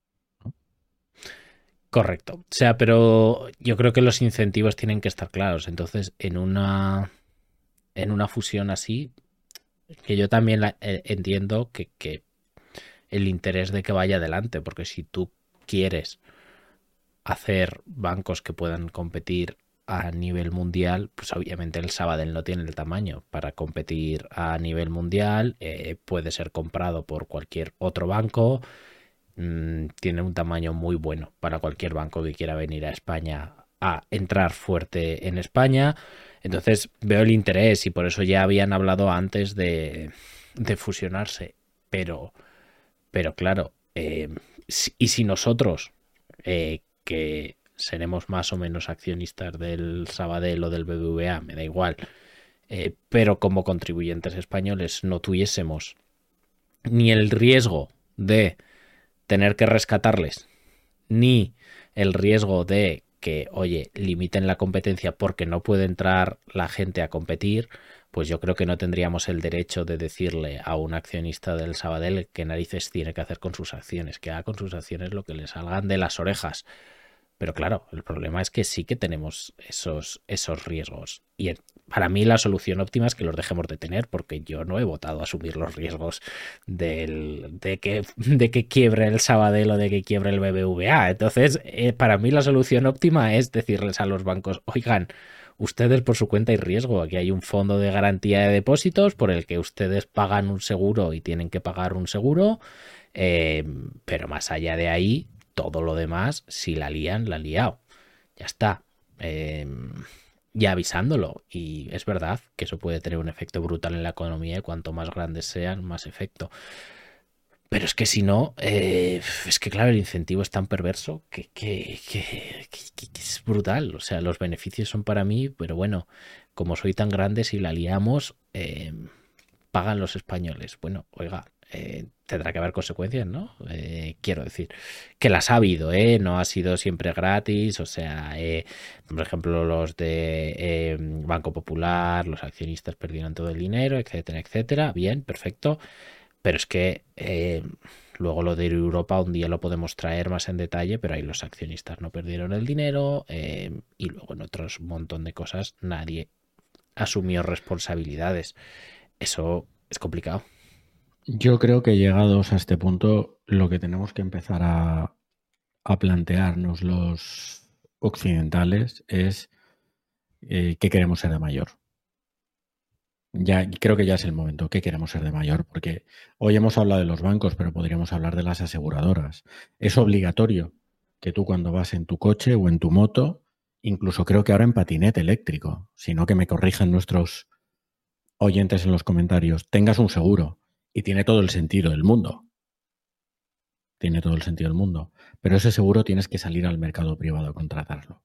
Correcto. O sea, pero yo creo que los incentivos tienen que estar claros. Entonces, en una fusión así, que yo también entiendo que el interés de que vaya adelante, porque si tú quieres hacer bancos que puedan competir a nivel mundial, pues obviamente el Sabadell no tiene el tamaño para competir a nivel mundial, puede ser comprado por cualquier otro banco, tiene un tamaño muy bueno para cualquier banco que quiera venir a España a entrar fuerte en España. Entonces veo el interés y por eso ya habían hablado antes de fusionarse, pero claro, y si nosotros, que seremos más o menos accionistas del Sabadell o del BBVA, me da igual, pero como contribuyentes españoles no tuviésemos ni el riesgo de tener que rescatarles, ni el riesgo de que, oye, limiten la competencia porque no puede entrar la gente a competir, pues yo creo que no tendríamos el derecho de decirle a un accionista del Sabadell qué narices tiene que hacer con sus acciones, que haga con sus acciones lo que le salgan de las orejas. Pero claro, el problema es que sí que tenemos esos riesgos. Y para mí la solución óptima es que los dejemos de tener, porque yo no he votado a asumir los riesgos de que quiebre el Sabadell o de que quiebre el BBVA. Entonces, para mí la solución óptima es decirles a los bancos, oigan, ustedes por su cuenta hay riesgo. Aquí hay un fondo de garantía de depósitos por el que ustedes pagan un seguro y tienen que pagar un seguro. Pero más allá de ahí, todo lo demás, si la lían, la han liado. Ya está. Ya avisándolo. Y es verdad que eso puede tener un efecto brutal en la economía y cuanto más grandes sean, más efecto. Pero es que si no, es que claro, el incentivo es tan perverso que es brutal. O sea, los beneficios son para mí, pero bueno, como soy tan grande, si la liamos, pagan los españoles. Bueno, oiga, tendrá que haber consecuencias, ¿no? Quiero decir, que las ha habido, no ha sido siempre gratis, o sea, por ejemplo, los de Banco Popular, los accionistas perdieron todo el dinero, etcétera, etcétera. Bien, perfecto, pero es que luego lo de Europa un día lo podemos traer más en detalle, pero ahí los accionistas no perdieron el dinero y luego en otros montón de cosas nadie asumió responsabilidades. Eso es complicado. Yo creo que llegados a este punto, lo que tenemos que empezar a plantearnos los occidentales es qué queremos ser de mayor. Ya creo que ya es el momento. ¿Qué queremos ser de mayor? Porque hoy hemos hablado de los bancos, pero podríamos hablar de las aseguradoras. Es obligatorio que tú cuando vas en tu coche o en tu moto, incluso creo que ahora en patinete eléctrico, sino que me corrijan nuestros oyentes en los comentarios, tengas un seguro. Y tiene todo el sentido del mundo. Tiene todo el sentido del mundo. Pero ese seguro tienes que salir al mercado privado a contratarlo.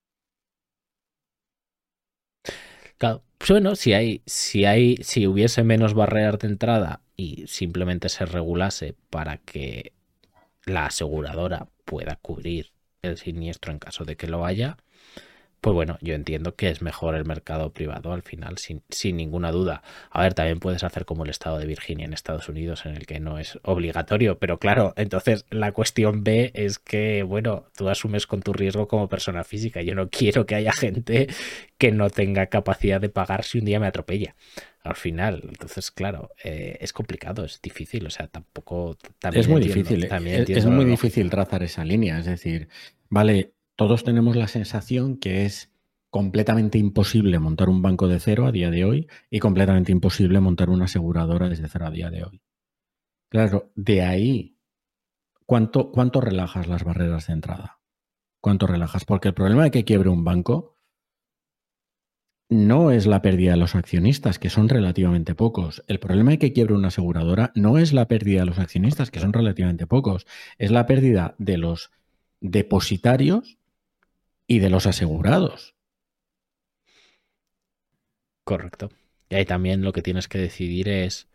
Claro, pues bueno, si hubiese menos barreras de entrada y simplemente se regulase para que la aseguradora pueda cubrir el siniestro en caso de que lo haya, pues bueno, yo entiendo que es mejor el mercado privado al final, sin ninguna duda. A ver, también puedes hacer como el estado de Virginia en Estados Unidos, en el que no es obligatorio, pero claro, entonces la cuestión B es que, bueno, tú asumes con tu riesgo como persona física. Yo no quiero que haya gente que no tenga capacidad de pagar si un día me atropella. Al final, entonces, claro, es complicado, es difícil, o sea, tampoco... También es muy entiendo, difícil, también es entiendo muy la difícil lógica. trazar esa línea. Es decir, vale, todos tenemos la sensación que es completamente imposible montar un banco de cero a día de hoy y completamente imposible montar una aseguradora desde cero a día de hoy. Claro, de ahí, ¿cuánto relajas las barreras de entrada? ¿Cuánto relajas? Porque el problema de que quiebre un banco no es la pérdida de los accionistas, que son relativamente pocos. El problema de que quiebre una aseguradora no es la pérdida de los accionistas, que son relativamente pocos. Es la pérdida de los depositarios y de los asegurados. Correcto. Y ahí también lo que tienes que decidir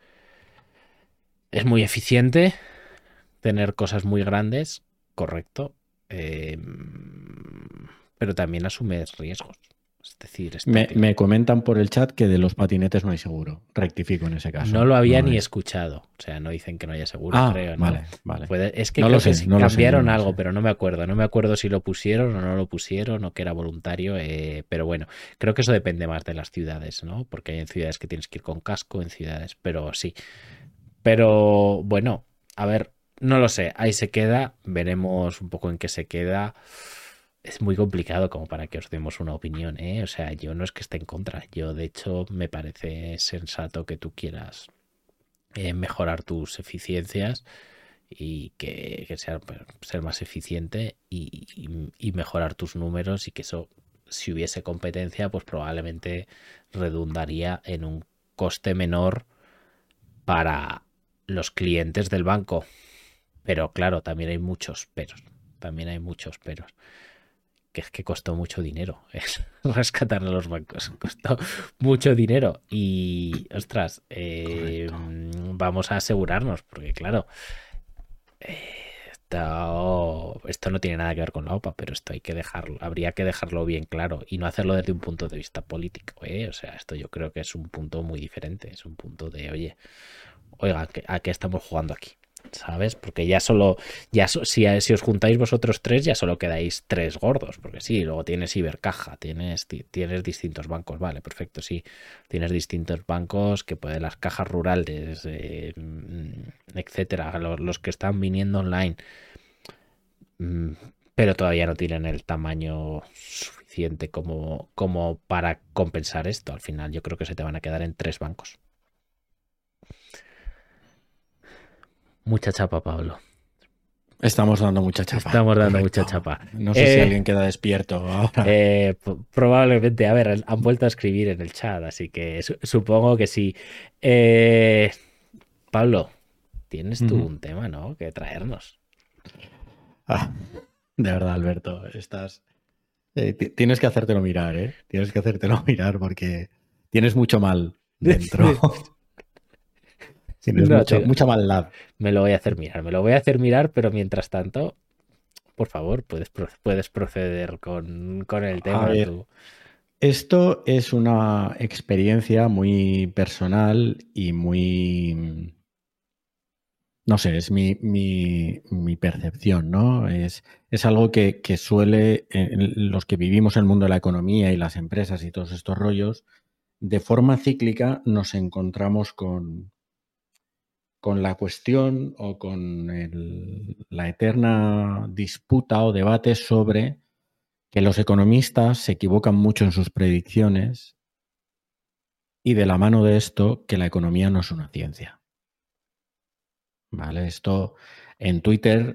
es muy eficiente tener cosas muy grandes, correcto, eh, pero también asumes riesgos. Es decir, está claro. Me comentan por el chat que de los patinetes no hay seguro. Rectifico en ese caso. No lo había No ni hay. escuchado. O sea, no dicen que no haya seguro, creo, ¿no? Vale, vale. Es que No creo lo que sé, no lo sé, cambiaron no lo algo, sé. pero no me acuerdo. No me acuerdo si lo pusieron o no lo pusieron o que era voluntario. Pero bueno, creo que eso depende más de las ciudades, ¿no? Porque hay en ciudades que tienes que ir con casco, en ciudades, pero sí. Pero bueno, a ver, no lo sé. Ahí se queda. Veremos un poco en qué se queda. es muy complicado como para que os demos una opinión, ¿eh? O sea, yo no es que esté en contra. Yo, de hecho, me parece sensato que tú quieras mejorar tus eficiencias y que sea ser más eficiente y mejorar tus números y que eso, si hubiese competencia, pues probablemente redundaría en un coste menor para los clientes del banco. Pero claro, también hay muchos peros. También hay muchos peros. Que es que costó mucho dinero rescatar a los bancos. Costó mucho dinero. Y, ostras, Correcto. vamos a asegurarnos, porque claro, esto no tiene nada que ver con la OPA, pero esto hay que dejarlo, habría que dejarlo bien claro y no hacerlo desde un punto de vista político, ¿eh? O sea, esto yo creo que es un punto muy diferente. Es un punto de, oye, oiga, ¿a qué estamos jugando aquí? ¿Sabes? Porque ya solo, si os juntáis vosotros tres, ya solo quedáis tres gordos, porque sí, luego tienes Ibercaja, tienes distintos bancos, vale, perfecto, sí, tienes distintos bancos que pueden las cajas rurales, etcétera, los que están viniendo online, mm, pero todavía no tienen el tamaño suficiente como para compensar esto. Al final, yo creo que se te van a quedar en tres bancos. Mucha chapa, Pablo. Estamos dando mucha chapa, Estamos dando mucha correcto. chapa. No sé si alguien queda despierto ahora. Probablemente, a ver, han vuelto a escribir en el chat, así que supongo que sí. Eh, Pablo, tienes tú Ujú. un tema, ¿no? Que traernos. Ah, de verdad, Alberto, estás... tienes que hacértelo mirar, ¿eh? Tienes que hacértelo mirar porque tienes mucho mal dentro. Tienes No, mucha maldad. me lo voy a hacer mirar, me lo voy a hacer mirar, pero mientras tanto, por favor, puedes proceder con el A tema ver, tú. esto es una experiencia muy personal y muy, no sé, es mi percepción, ¿no? Es algo que suele, los que vivimos en el mundo de la economía y las empresas y todos estos rollos, de forma cíclica nos encontramos con la cuestión o con la eterna disputa o debate sobre que los economistas se equivocan mucho en sus predicciones y de la mano de esto, que la economía no es una ciencia. ¿Vale? Esto en Twitter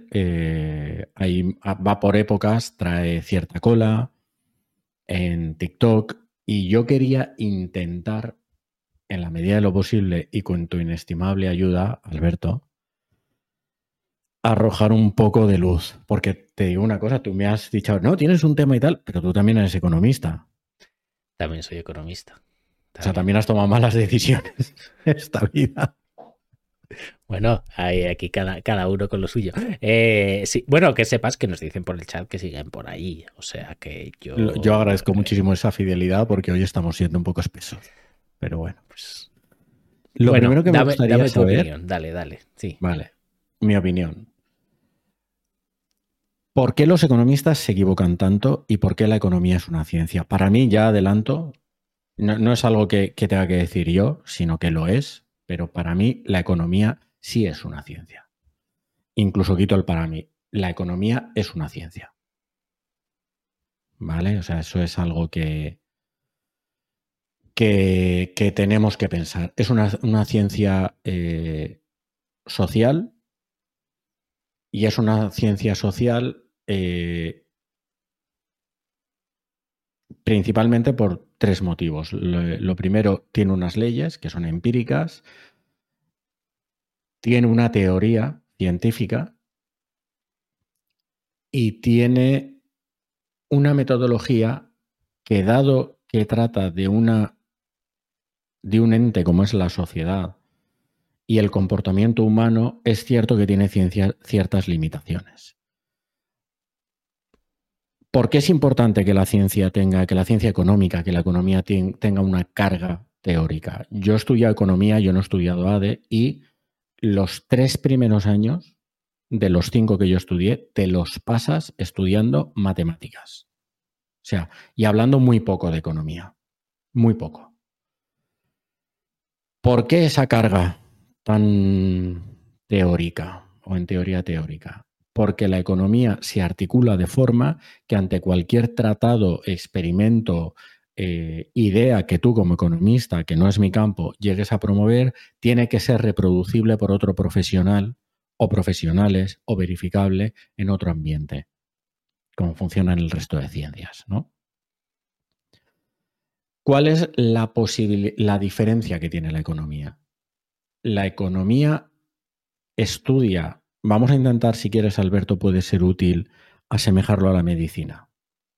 va por épocas, trae cierta cola, en TikTok, y yo quería intentar, en la medida de lo posible y con tu inestimable ayuda, Alberto, arrojar un poco de luz. Porque te digo una cosa, tú me has dicho, no, tienes un tema y tal, pero tú también eres economista. También soy economista. O sea, También. también has tomado malas decisiones en esta vida. Bueno, hay aquí cada uno con lo suyo. Sí, bueno, que sepas que nos dicen por el chat que siguen por ahí. O sea que Yo yo agradezco muchísimo esa fidelidad porque hoy estamos siendo un poco espesos. Pero bueno. pues, Lo bueno, primero que me gustaría dame tu saber, opinión. Dale. Sí. vale, mi opinión. ¿Por qué los economistas se equivocan tanto y por qué la economía es una ciencia? Para mí, ya adelanto, no es algo que tenga que decir yo, sino que lo es, pero para mí la economía sí es una ciencia. Incluso quito el para mí. La economía es una ciencia. ¿Vale? O sea, eso es algo que tenemos que pensar. Es una ciencia social y es una ciencia social principalmente por tres motivos. Lo primero, tiene unas leyes que son empíricas, tiene una teoría científica y tiene una metodología que, dado que trata de un ente como es la sociedad y el comportamiento humano, es cierto que tiene ciertas limitaciones. ¿Por qué es importante que la ciencia económica, que la economía tenga una carga teórica? Yo he estudiado economía, yo no he estudiado ADE, y los 3 primeros años de los 5 que yo estudié, te los pasas estudiando matemáticas. O sea, y hablando muy poco de economía, muy poco. ¿Por qué esa carga tan teórica o en teoría teórica? porque la economía se articula de forma que ante cualquier tratado, experimento, idea que tú como economista, que no es mi campo, llegues a promover, tiene que ser reproducible por otro profesional o profesionales o verificable en otro ambiente, como funciona en el resto de ciencias, ¿no? ¿Cuál es la diferencia que tiene la economía? La economía estudia, vamos a intentar, si quieres, Alberto, puede ser útil asemejarlo a la medicina.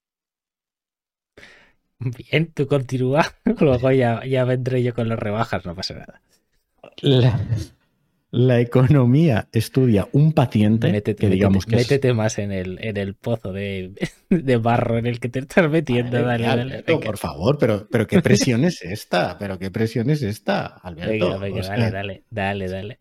Bien, tú continúa, luego ya vendré yo con las rebajas, no pasa nada. La economía estudia un paciente métete más en el pozo de barro en el que te estás metiendo. Dale, Alberto, por favor, pero ¿qué presión es esta? ¿Pero qué presión es esta, Alberto? Venga, dale.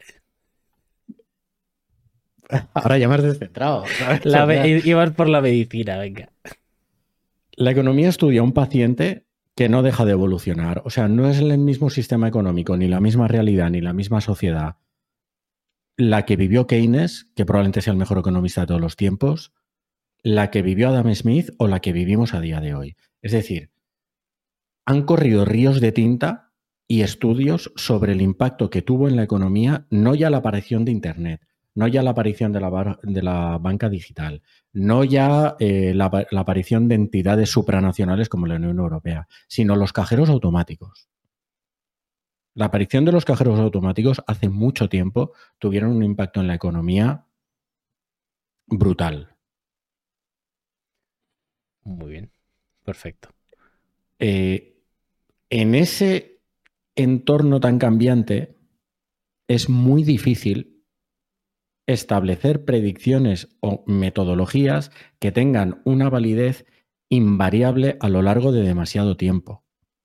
Ahora ya me has descentrado. Ibas por la medicina, venga. La economía estudia un paciente que no deja de evolucionar. O sea, no es el mismo sistema económico, ni la misma realidad, ni la misma sociedad la que vivió Keynes, que probablemente sea el mejor economista de todos los tiempos, la que vivió Adam Smith o la que vivimos a día de hoy. Es decir, han corrido ríos de tinta y estudios sobre el impacto que tuvo en la economía, no ya la aparición de Internet, no ya la aparición de la banca digital, no ya la aparición de entidades supranacionales como la Unión Europea, sino los cajeros automáticos. La aparición de los cajeros automáticos hace mucho tiempo tuvieron un impacto en la economía brutal. Muy bien, perfecto. En ese entorno tan cambiante es muy difícil establecer predicciones o metodologías que tengan una validez invariable a lo largo de demasiado tiempo.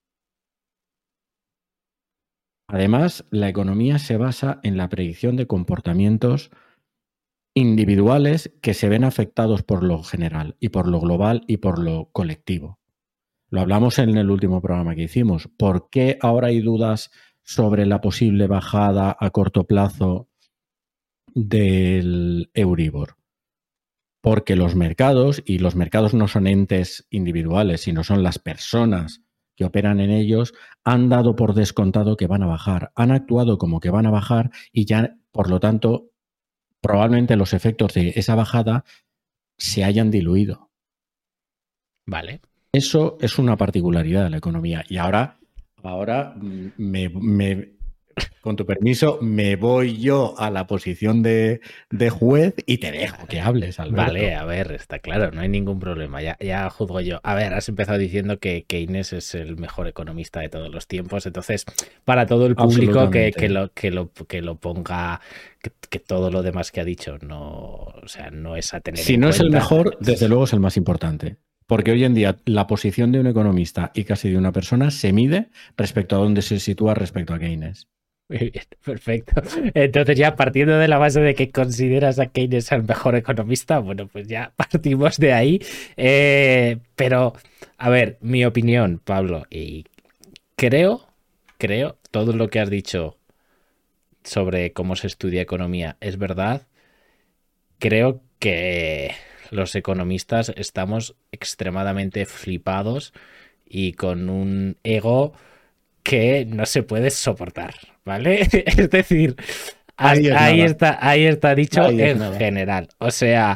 Además, la economía se basa en la predicción de comportamientos individuales que se ven afectados por lo general y por lo global y por lo colectivo. Lo hablamos en el último programa que hicimos. ¿Por qué ahora hay dudas sobre la posible bajada a corto plazo del Euribor? Porque los mercados, y los mercados no son entes individuales, sino son las personas que operan en ellos, han dado por descontado que van a bajar, han actuado como que van a bajar y ya, por lo tanto, probablemente los efectos de esa bajada se hayan diluido. Vale. Eso es una particularidad de la economía. Y ahora con tu permiso, me voy yo a la posición de juez y te dejo que hables, Alberto. Vale, a ver, está claro, no hay ningún problema, ya juzgo yo. A ver, has empezado diciendo que Keynes es el mejor economista de todos los tiempos, entonces, para todo el público que lo ponga, que todo lo demás que ha dicho no es a tener en cuenta. Si no es el mejor, desde luego es el más importante. Porque hoy en día la posición de un economista y casi de una persona se mide respecto a dónde se sitúa respecto a Keynes. Muy bien, perfecto. Entonces ya partiendo de la base de que consideras a Keynes el mejor economista, bueno, pues ya partimos de ahí. Pero, a ver, mi opinión, Pablo, y creo, todo lo que has dicho sobre cómo se estudia economía es verdad. Creo que los economistas estamos extremadamente flipados y con un ego que no se puede soportar, ¿vale? Es decir, ahí está dicho en general. O sea,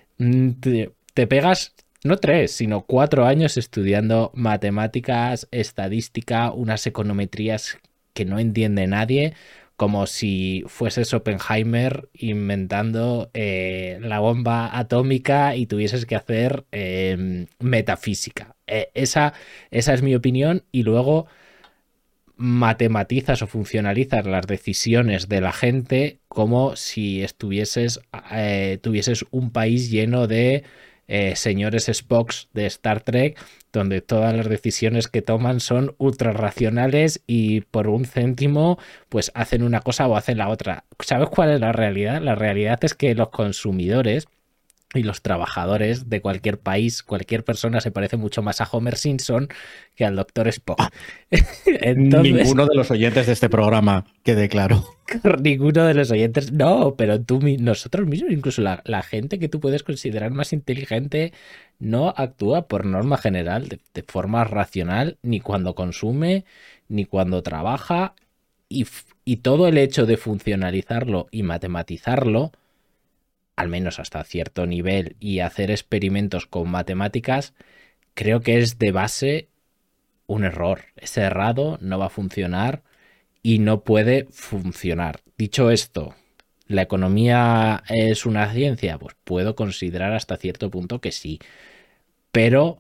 te pegas no 3, sino 4 años estudiando matemáticas, estadística, unas econometrías que no entiende nadie, como si fueses Oppenheimer inventando la bomba atómica y tuvieses que hacer metafísica. Esa es mi opinión, y luego matematizas o funcionalizas las decisiones de la gente como si tuvieses un país lleno de señores Spocks de Star Trek, donde todas las decisiones que toman son ultra racionales y por un céntimo pues hacen una cosa o hacen la otra. ¿Sabes cuál es la realidad? La realidad es que los consumidores y los trabajadores de cualquier país, cualquier persona se parece mucho más a Homer Simpson que al Dr. Spock. Entonces, ninguno de los oyentes de este programa, quede claro. ninguno de los oyentes. No, pero nosotros mismos, incluso la gente que tú puedes considerar más inteligente, no actúa por norma general de forma racional, ni cuando consume, ni cuando trabaja. Y todo el hecho de funcionalizarlo y matematizarlo, al menos hasta cierto nivel, y hacer experimentos con matemáticas, creo que es de base un error. Es errado, no va a funcionar y no puede funcionar. Dicho esto, ¿la economía es una ciencia? Pues puedo considerar hasta cierto punto que sí. Pero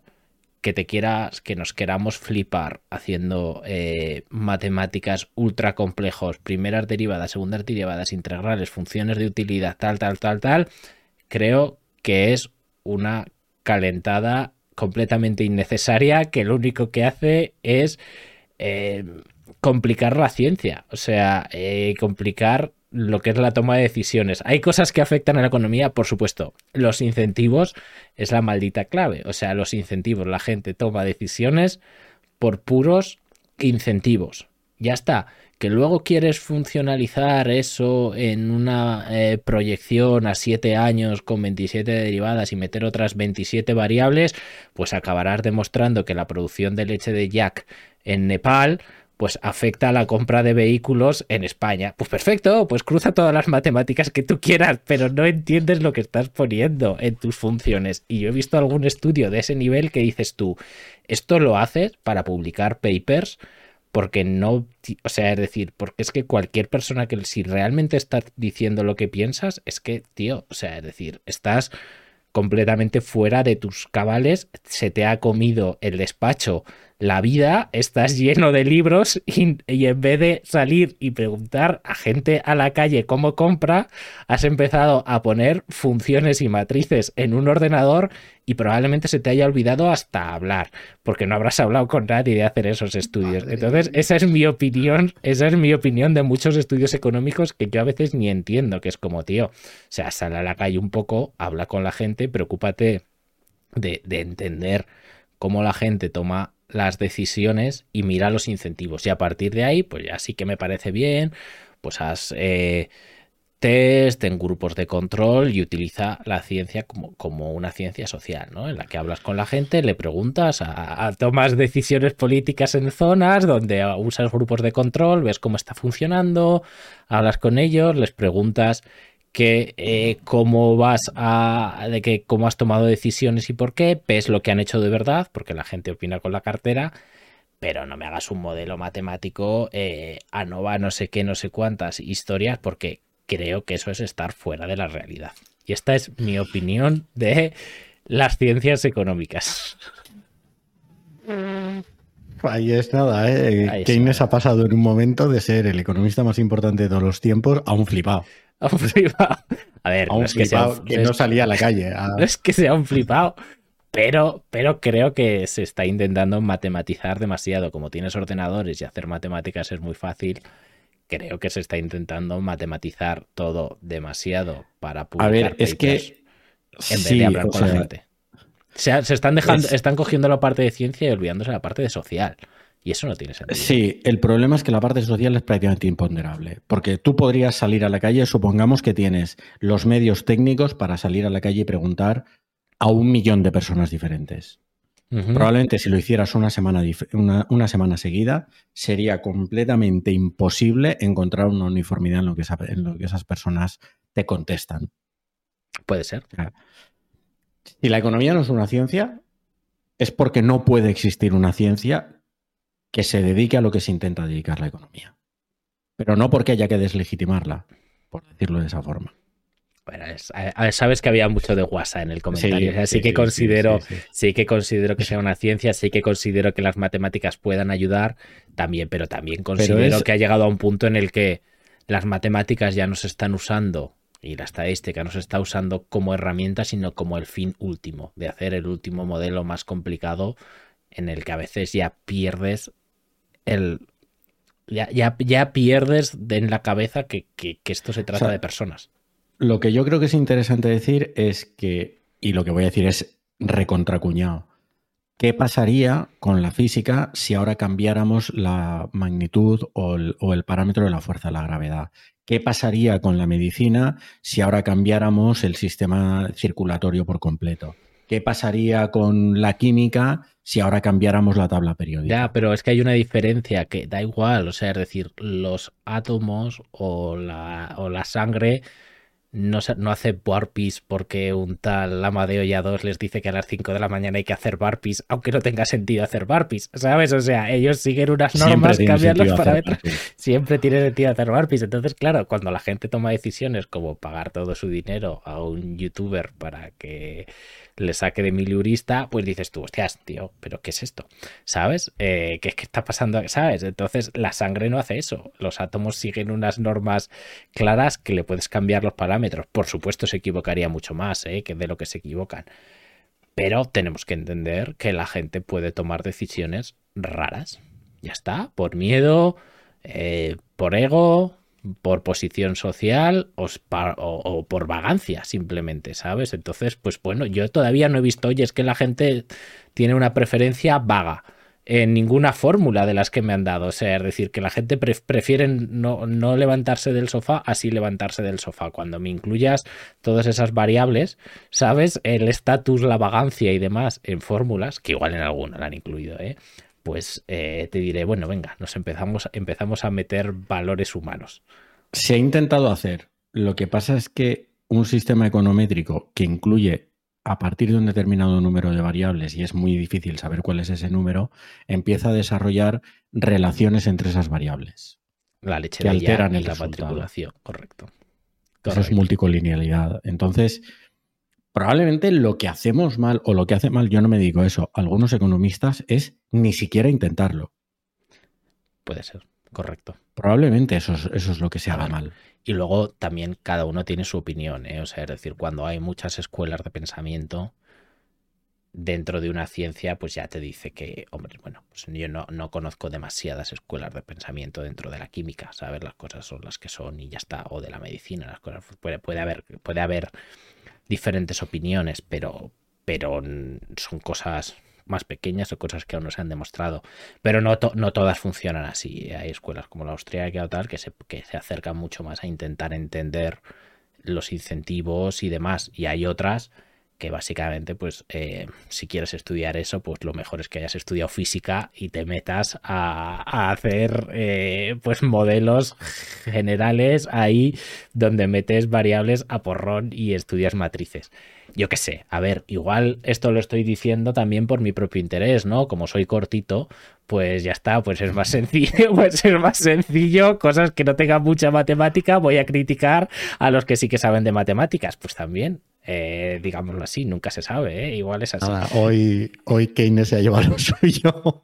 que nos queramos flipar haciendo matemáticas ultra complejos, primeras derivadas, segundas derivadas, integrales, funciones de utilidad, tal, creo que es una calentada completamente innecesaria que lo único que hace es complicar la ciencia, o sea, complicar lo que es la toma de decisiones. Hay cosas que afectan a la economía, por supuesto. Los incentivos es la maldita clave. O sea, los incentivos, la gente toma decisiones por puros incentivos. Ya está. Que luego quieres funcionalizar eso en una proyección a 7 años con 27 derivadas y meter otras 27 variables, pues acabarás demostrando que la producción de leche de yak en Nepal pues afecta a la compra de vehículos en España. Pues perfecto, pues cruza todas las matemáticas que tú quieras, pero no entiendes lo que estás poniendo en tus funciones. Y yo he visto algún estudio de ese nivel que dices tú, esto lo haces para publicar papers, porque no, o sea, es decir, porque es que cualquier persona que si realmente estás diciendo lo que piensas, es que, tío, o sea, es decir, estás completamente fuera de tus cabales, se te ha comido el despacho, la vida, estás lleno de libros y en vez de salir y preguntar a gente a la calle cómo compra, has empezado a poner funciones y matrices en un ordenador y probablemente se te haya olvidado hasta hablar, porque no habrás hablado con nadie de hacer esos estudios. Entonces, esa es mi opinión de muchos estudios económicos que yo a veces ni entiendo, que es como, tío, o sea, sal a la calle un poco, habla con la gente, preocúpate de entender cómo la gente toma las decisiones y mira los incentivos. Y a partir de ahí, pues ya sí que me parece bien, pues haz test en grupos de control y utiliza la ciencia como una ciencia social, ¿no? En la que hablas con la gente, le preguntas, tomas decisiones políticas en zonas donde usas grupos de control, ves cómo está funcionando, hablas con ellos, les preguntas cómo cómo has tomado decisiones y por qué, ves lo que han hecho de verdad, porque la gente opina con la cartera, pero no me hagas un modelo matemático ANOVA, no sé qué, no sé cuántas historias, porque creo que eso es estar fuera de la realidad. Y esta es mi opinión de las ciencias económicas. Ahí es nada, ¿eh? Ahí Keynes está. ha pasado en un momento de ser el economista más importante de todos los tiempos a un flipado. A un flipado. A ver, A un flipado que no salía a la calle. No es que sea un flipado, pero creo que se está intentando matematizar demasiado. Como tienes ordenadores y hacer matemáticas es muy fácil, creo que se está intentando matematizar todo demasiado para publicar A ver, papers es que en vez de hablar con la gente. Se están cogiendo la parte de ciencia y olvidándose la parte de social. Y eso no tiene sentido. Sí, el problema es que la parte social es prácticamente imponderable. Porque tú podrías salir a la calle, supongamos que tienes los medios técnicos para salir a la calle y preguntar a 1 millón de personas diferentes. Probablemente si lo hicieras una semana seguida, sería completamente imposible encontrar una uniformidad en lo que esas personas te contestan. Puede ser. Si la economía no es una ciencia, es porque no puede existir una ciencia que se dedique a lo que se intenta dedicar la economía. Pero no porque haya que deslegitimarla, por decirlo de esa forma. Bueno, sabes que había mucho de guasa en el comentario. Sí, o sea, sí, que sí, considero, sí, sí. sí que considero que sea una ciencia, sí que considero que las matemáticas puedan ayudar también, pero también considero que ha llegado a un punto en el que las matemáticas ya no se están usando y la estadística no se está usando como herramienta, sino como el fin último, de hacer el último modelo más complicado en el que a veces ya pierdes ya pierdes en la cabeza que esto se trata de personas. Lo que yo creo que es interesante decir es que, y lo que voy a decir es recontracuñado, ¿Qué pasaría con la física si ahora cambiáramos la magnitud o el parámetro de la fuerza de la gravedad? ¿Qué pasaría con la medicina si ahora cambiáramos el sistema circulatorio por completo? ¿Qué pasaría con la química si ahora cambiáramos la tabla periódica? Ya, pero es que hay una diferencia que da igual, o sea, es decir, los átomos o la sangre no hace burpees porque un tal Amadeo Ya2 les dice que a las 5 de la mañana hay que hacer burpees, aunque no tenga sentido hacer burpees, ¿sabes? O sea, ellos siguen unas normas, cambian los parámetros, siempre tiene sentido hacer burpees. Entonces, claro, cuando la gente toma decisiones como pagar todo su dinero a un youtuber para que le saque de miliurista, pues dices tú, hostias, tío, ¿pero qué es esto? ¿Sabes? ¿Qué está pasando? ¿Sabes? Entonces, la sangre no hace eso. Los átomos siguen unas normas claras que le puedes cambiar los parámetros. Por supuesto, se equivocaría mucho más que de lo que se equivocan. Pero tenemos que entender que la gente puede tomar decisiones raras. Ya está, por miedo, por ego, por posición social o por vagancia simplemente, ¿sabes? Entonces, pues bueno, yo todavía no he visto, oye, es que la gente tiene una preferencia vaga en ninguna fórmula de las que me han dado. O sea, es decir, que la gente prefiere no levantarse del sofá, así levantarse del sofá. Cuando me incluyas todas esas variables, ¿sabes? El estatus, la vagancia y demás en fórmulas, que igual en alguna la han incluido, pues te diré, bueno, venga, nos empezamos a meter valores humanos. Se ha intentado hacer. Lo que pasa es que un sistema econométrico que incluye a partir de un determinado número de variables, y es muy difícil saber cuál es ese número, empieza a desarrollar relaciones entre esas variables. La leche que de alteran ya y el la resultado. matriculación, correcto. Eso es multicolinealidad. Entonces, probablemente lo que hacemos mal, o lo que hace mal, yo no me digo eso, algunos economistas, es ni siquiera intentarlo. Puede ser, correcto. Probablemente eso es lo que se haga mal. Y luego también cada uno tiene su opinión, O sea, es decir, cuando hay muchas escuelas de pensamiento dentro de una ciencia, pues ya te dice que, hombre, bueno, pues yo no conozco demasiadas escuelas de pensamiento dentro de la química, ¿sabes? Las cosas son las que son y ya está, o de la medicina, las cosas puede haber diferentes opiniones, pero son cosas más pequeñas o cosas que aún no se han demostrado, pero no todas funcionan así. Hay escuelas como la austríaca o tal que se acercan mucho más a intentar entender los incentivos y demás, y hay otras que básicamente, pues, si quieres estudiar eso, pues lo mejor es que hayas estudiado física y te metas a hacer pues modelos generales ahí donde metes variables a porrón y estudias matrices. Yo qué sé, a ver, igual esto lo estoy diciendo también por mi propio interés, ¿no? Como soy cortito, pues ya está, pues es más sencillo, cosas que no tengan mucha matemática, voy a criticar a los que sí que saben de matemáticas, pues también. Digámoslo así, nunca se sabe, igual es así. Nada, hoy Keynes se ha llevado lo suyo.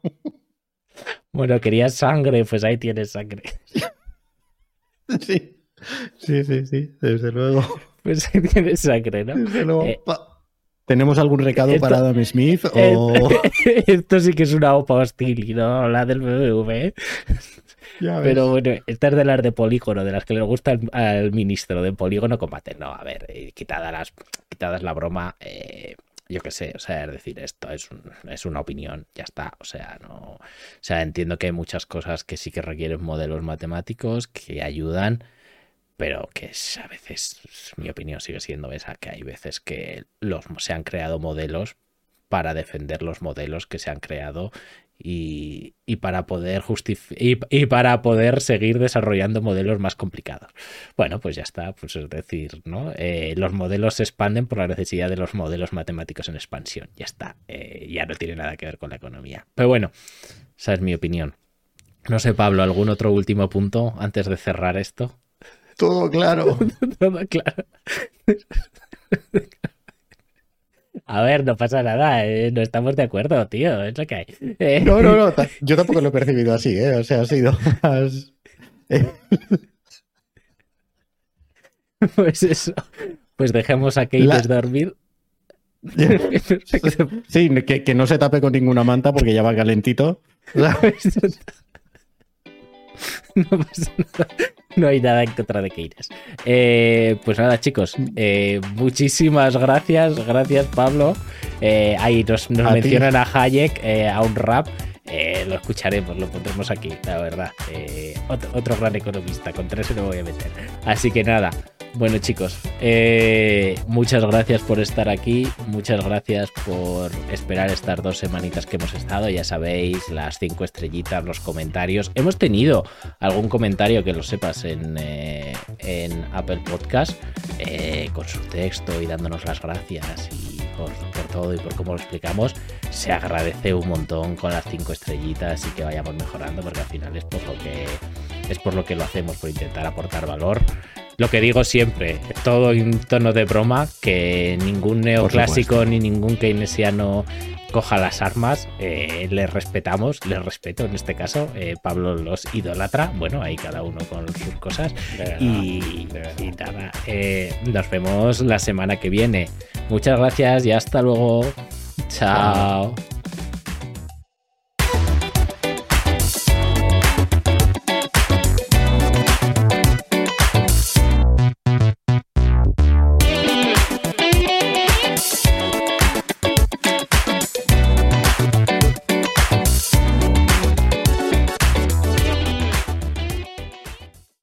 Bueno, querías sangre, pues ahí tienes sangre. Sí, desde luego. Pues ahí tienes sangre, ¿no? Desde luego. ¿Tenemos algún recado para Adam Smith? Esto sí que es una OPA hostil, ¿no? La del BBV. Pero bueno, esta es de las de Polígono, de las que le gusta al ministro de Polígono Combate. No, a ver, quitadas la broma, yo qué sé, o sea, es decir, esto es una opinión, ya está, o sea, no, o sea, entiendo que hay muchas cosas que sí que requieren modelos matemáticos que ayudan, pero que a veces, mi opinión sigue siendo esa, que hay veces que se han creado modelos para defender los modelos que se han creado y para poder y para poder seguir desarrollando modelos más complicados. Bueno, pues ya está, pues es decir, ¿no? Los modelos se expanden por la necesidad de los modelos matemáticos en expansión. Ya está, ya no tiene nada que ver con la economía. Pero bueno, esa es mi opinión. No sé, Pablo, ¿algún otro último punto antes de cerrar esto? Todo claro. Todo claro. A ver, no pasa nada, no estamos de acuerdo, tío, es lo que hay. No, yo tampoco lo he percibido así, o sea, ha sido más... Pues eso, pues dejemos a Keynes dormir. Sí, que no se tape con ninguna manta porque ya va calentito. No pasa nada. No hay nada en contra de Keynes. Pues nada, chicos, muchísimas gracias. Gracias, Pablo. Ahí nos mencionan a Hayek, a un rap. Lo escucharemos, lo pondremos aquí, la verdad. Otro gran economista, con 3 se lo voy a meter. Así que nada, bueno, chicos, muchas gracias por estar aquí, muchas gracias por esperar estas 2 semanitas que hemos estado. Ya sabéis, las 5 estrellitas, los comentarios. Hemos tenido algún comentario, que lo sepas, en Apple Podcast, con su texto y dándonos las gracias y por todo y por cómo lo explicamos. Se agradece un montón con las 5 estrellitas y que vayamos mejorando, porque al final es por lo que lo hacemos, por intentar aportar valor. Lo que digo siempre, todo en tono de broma, que ningún neoclásico ni ningún keynesiano coja las armas. Les respetamos, les respeto en este caso. Pablo los idolatra. Bueno, ahí cada uno con sus cosas. Y nada, nos vemos la semana que viene. Muchas gracias y hasta luego. Chao.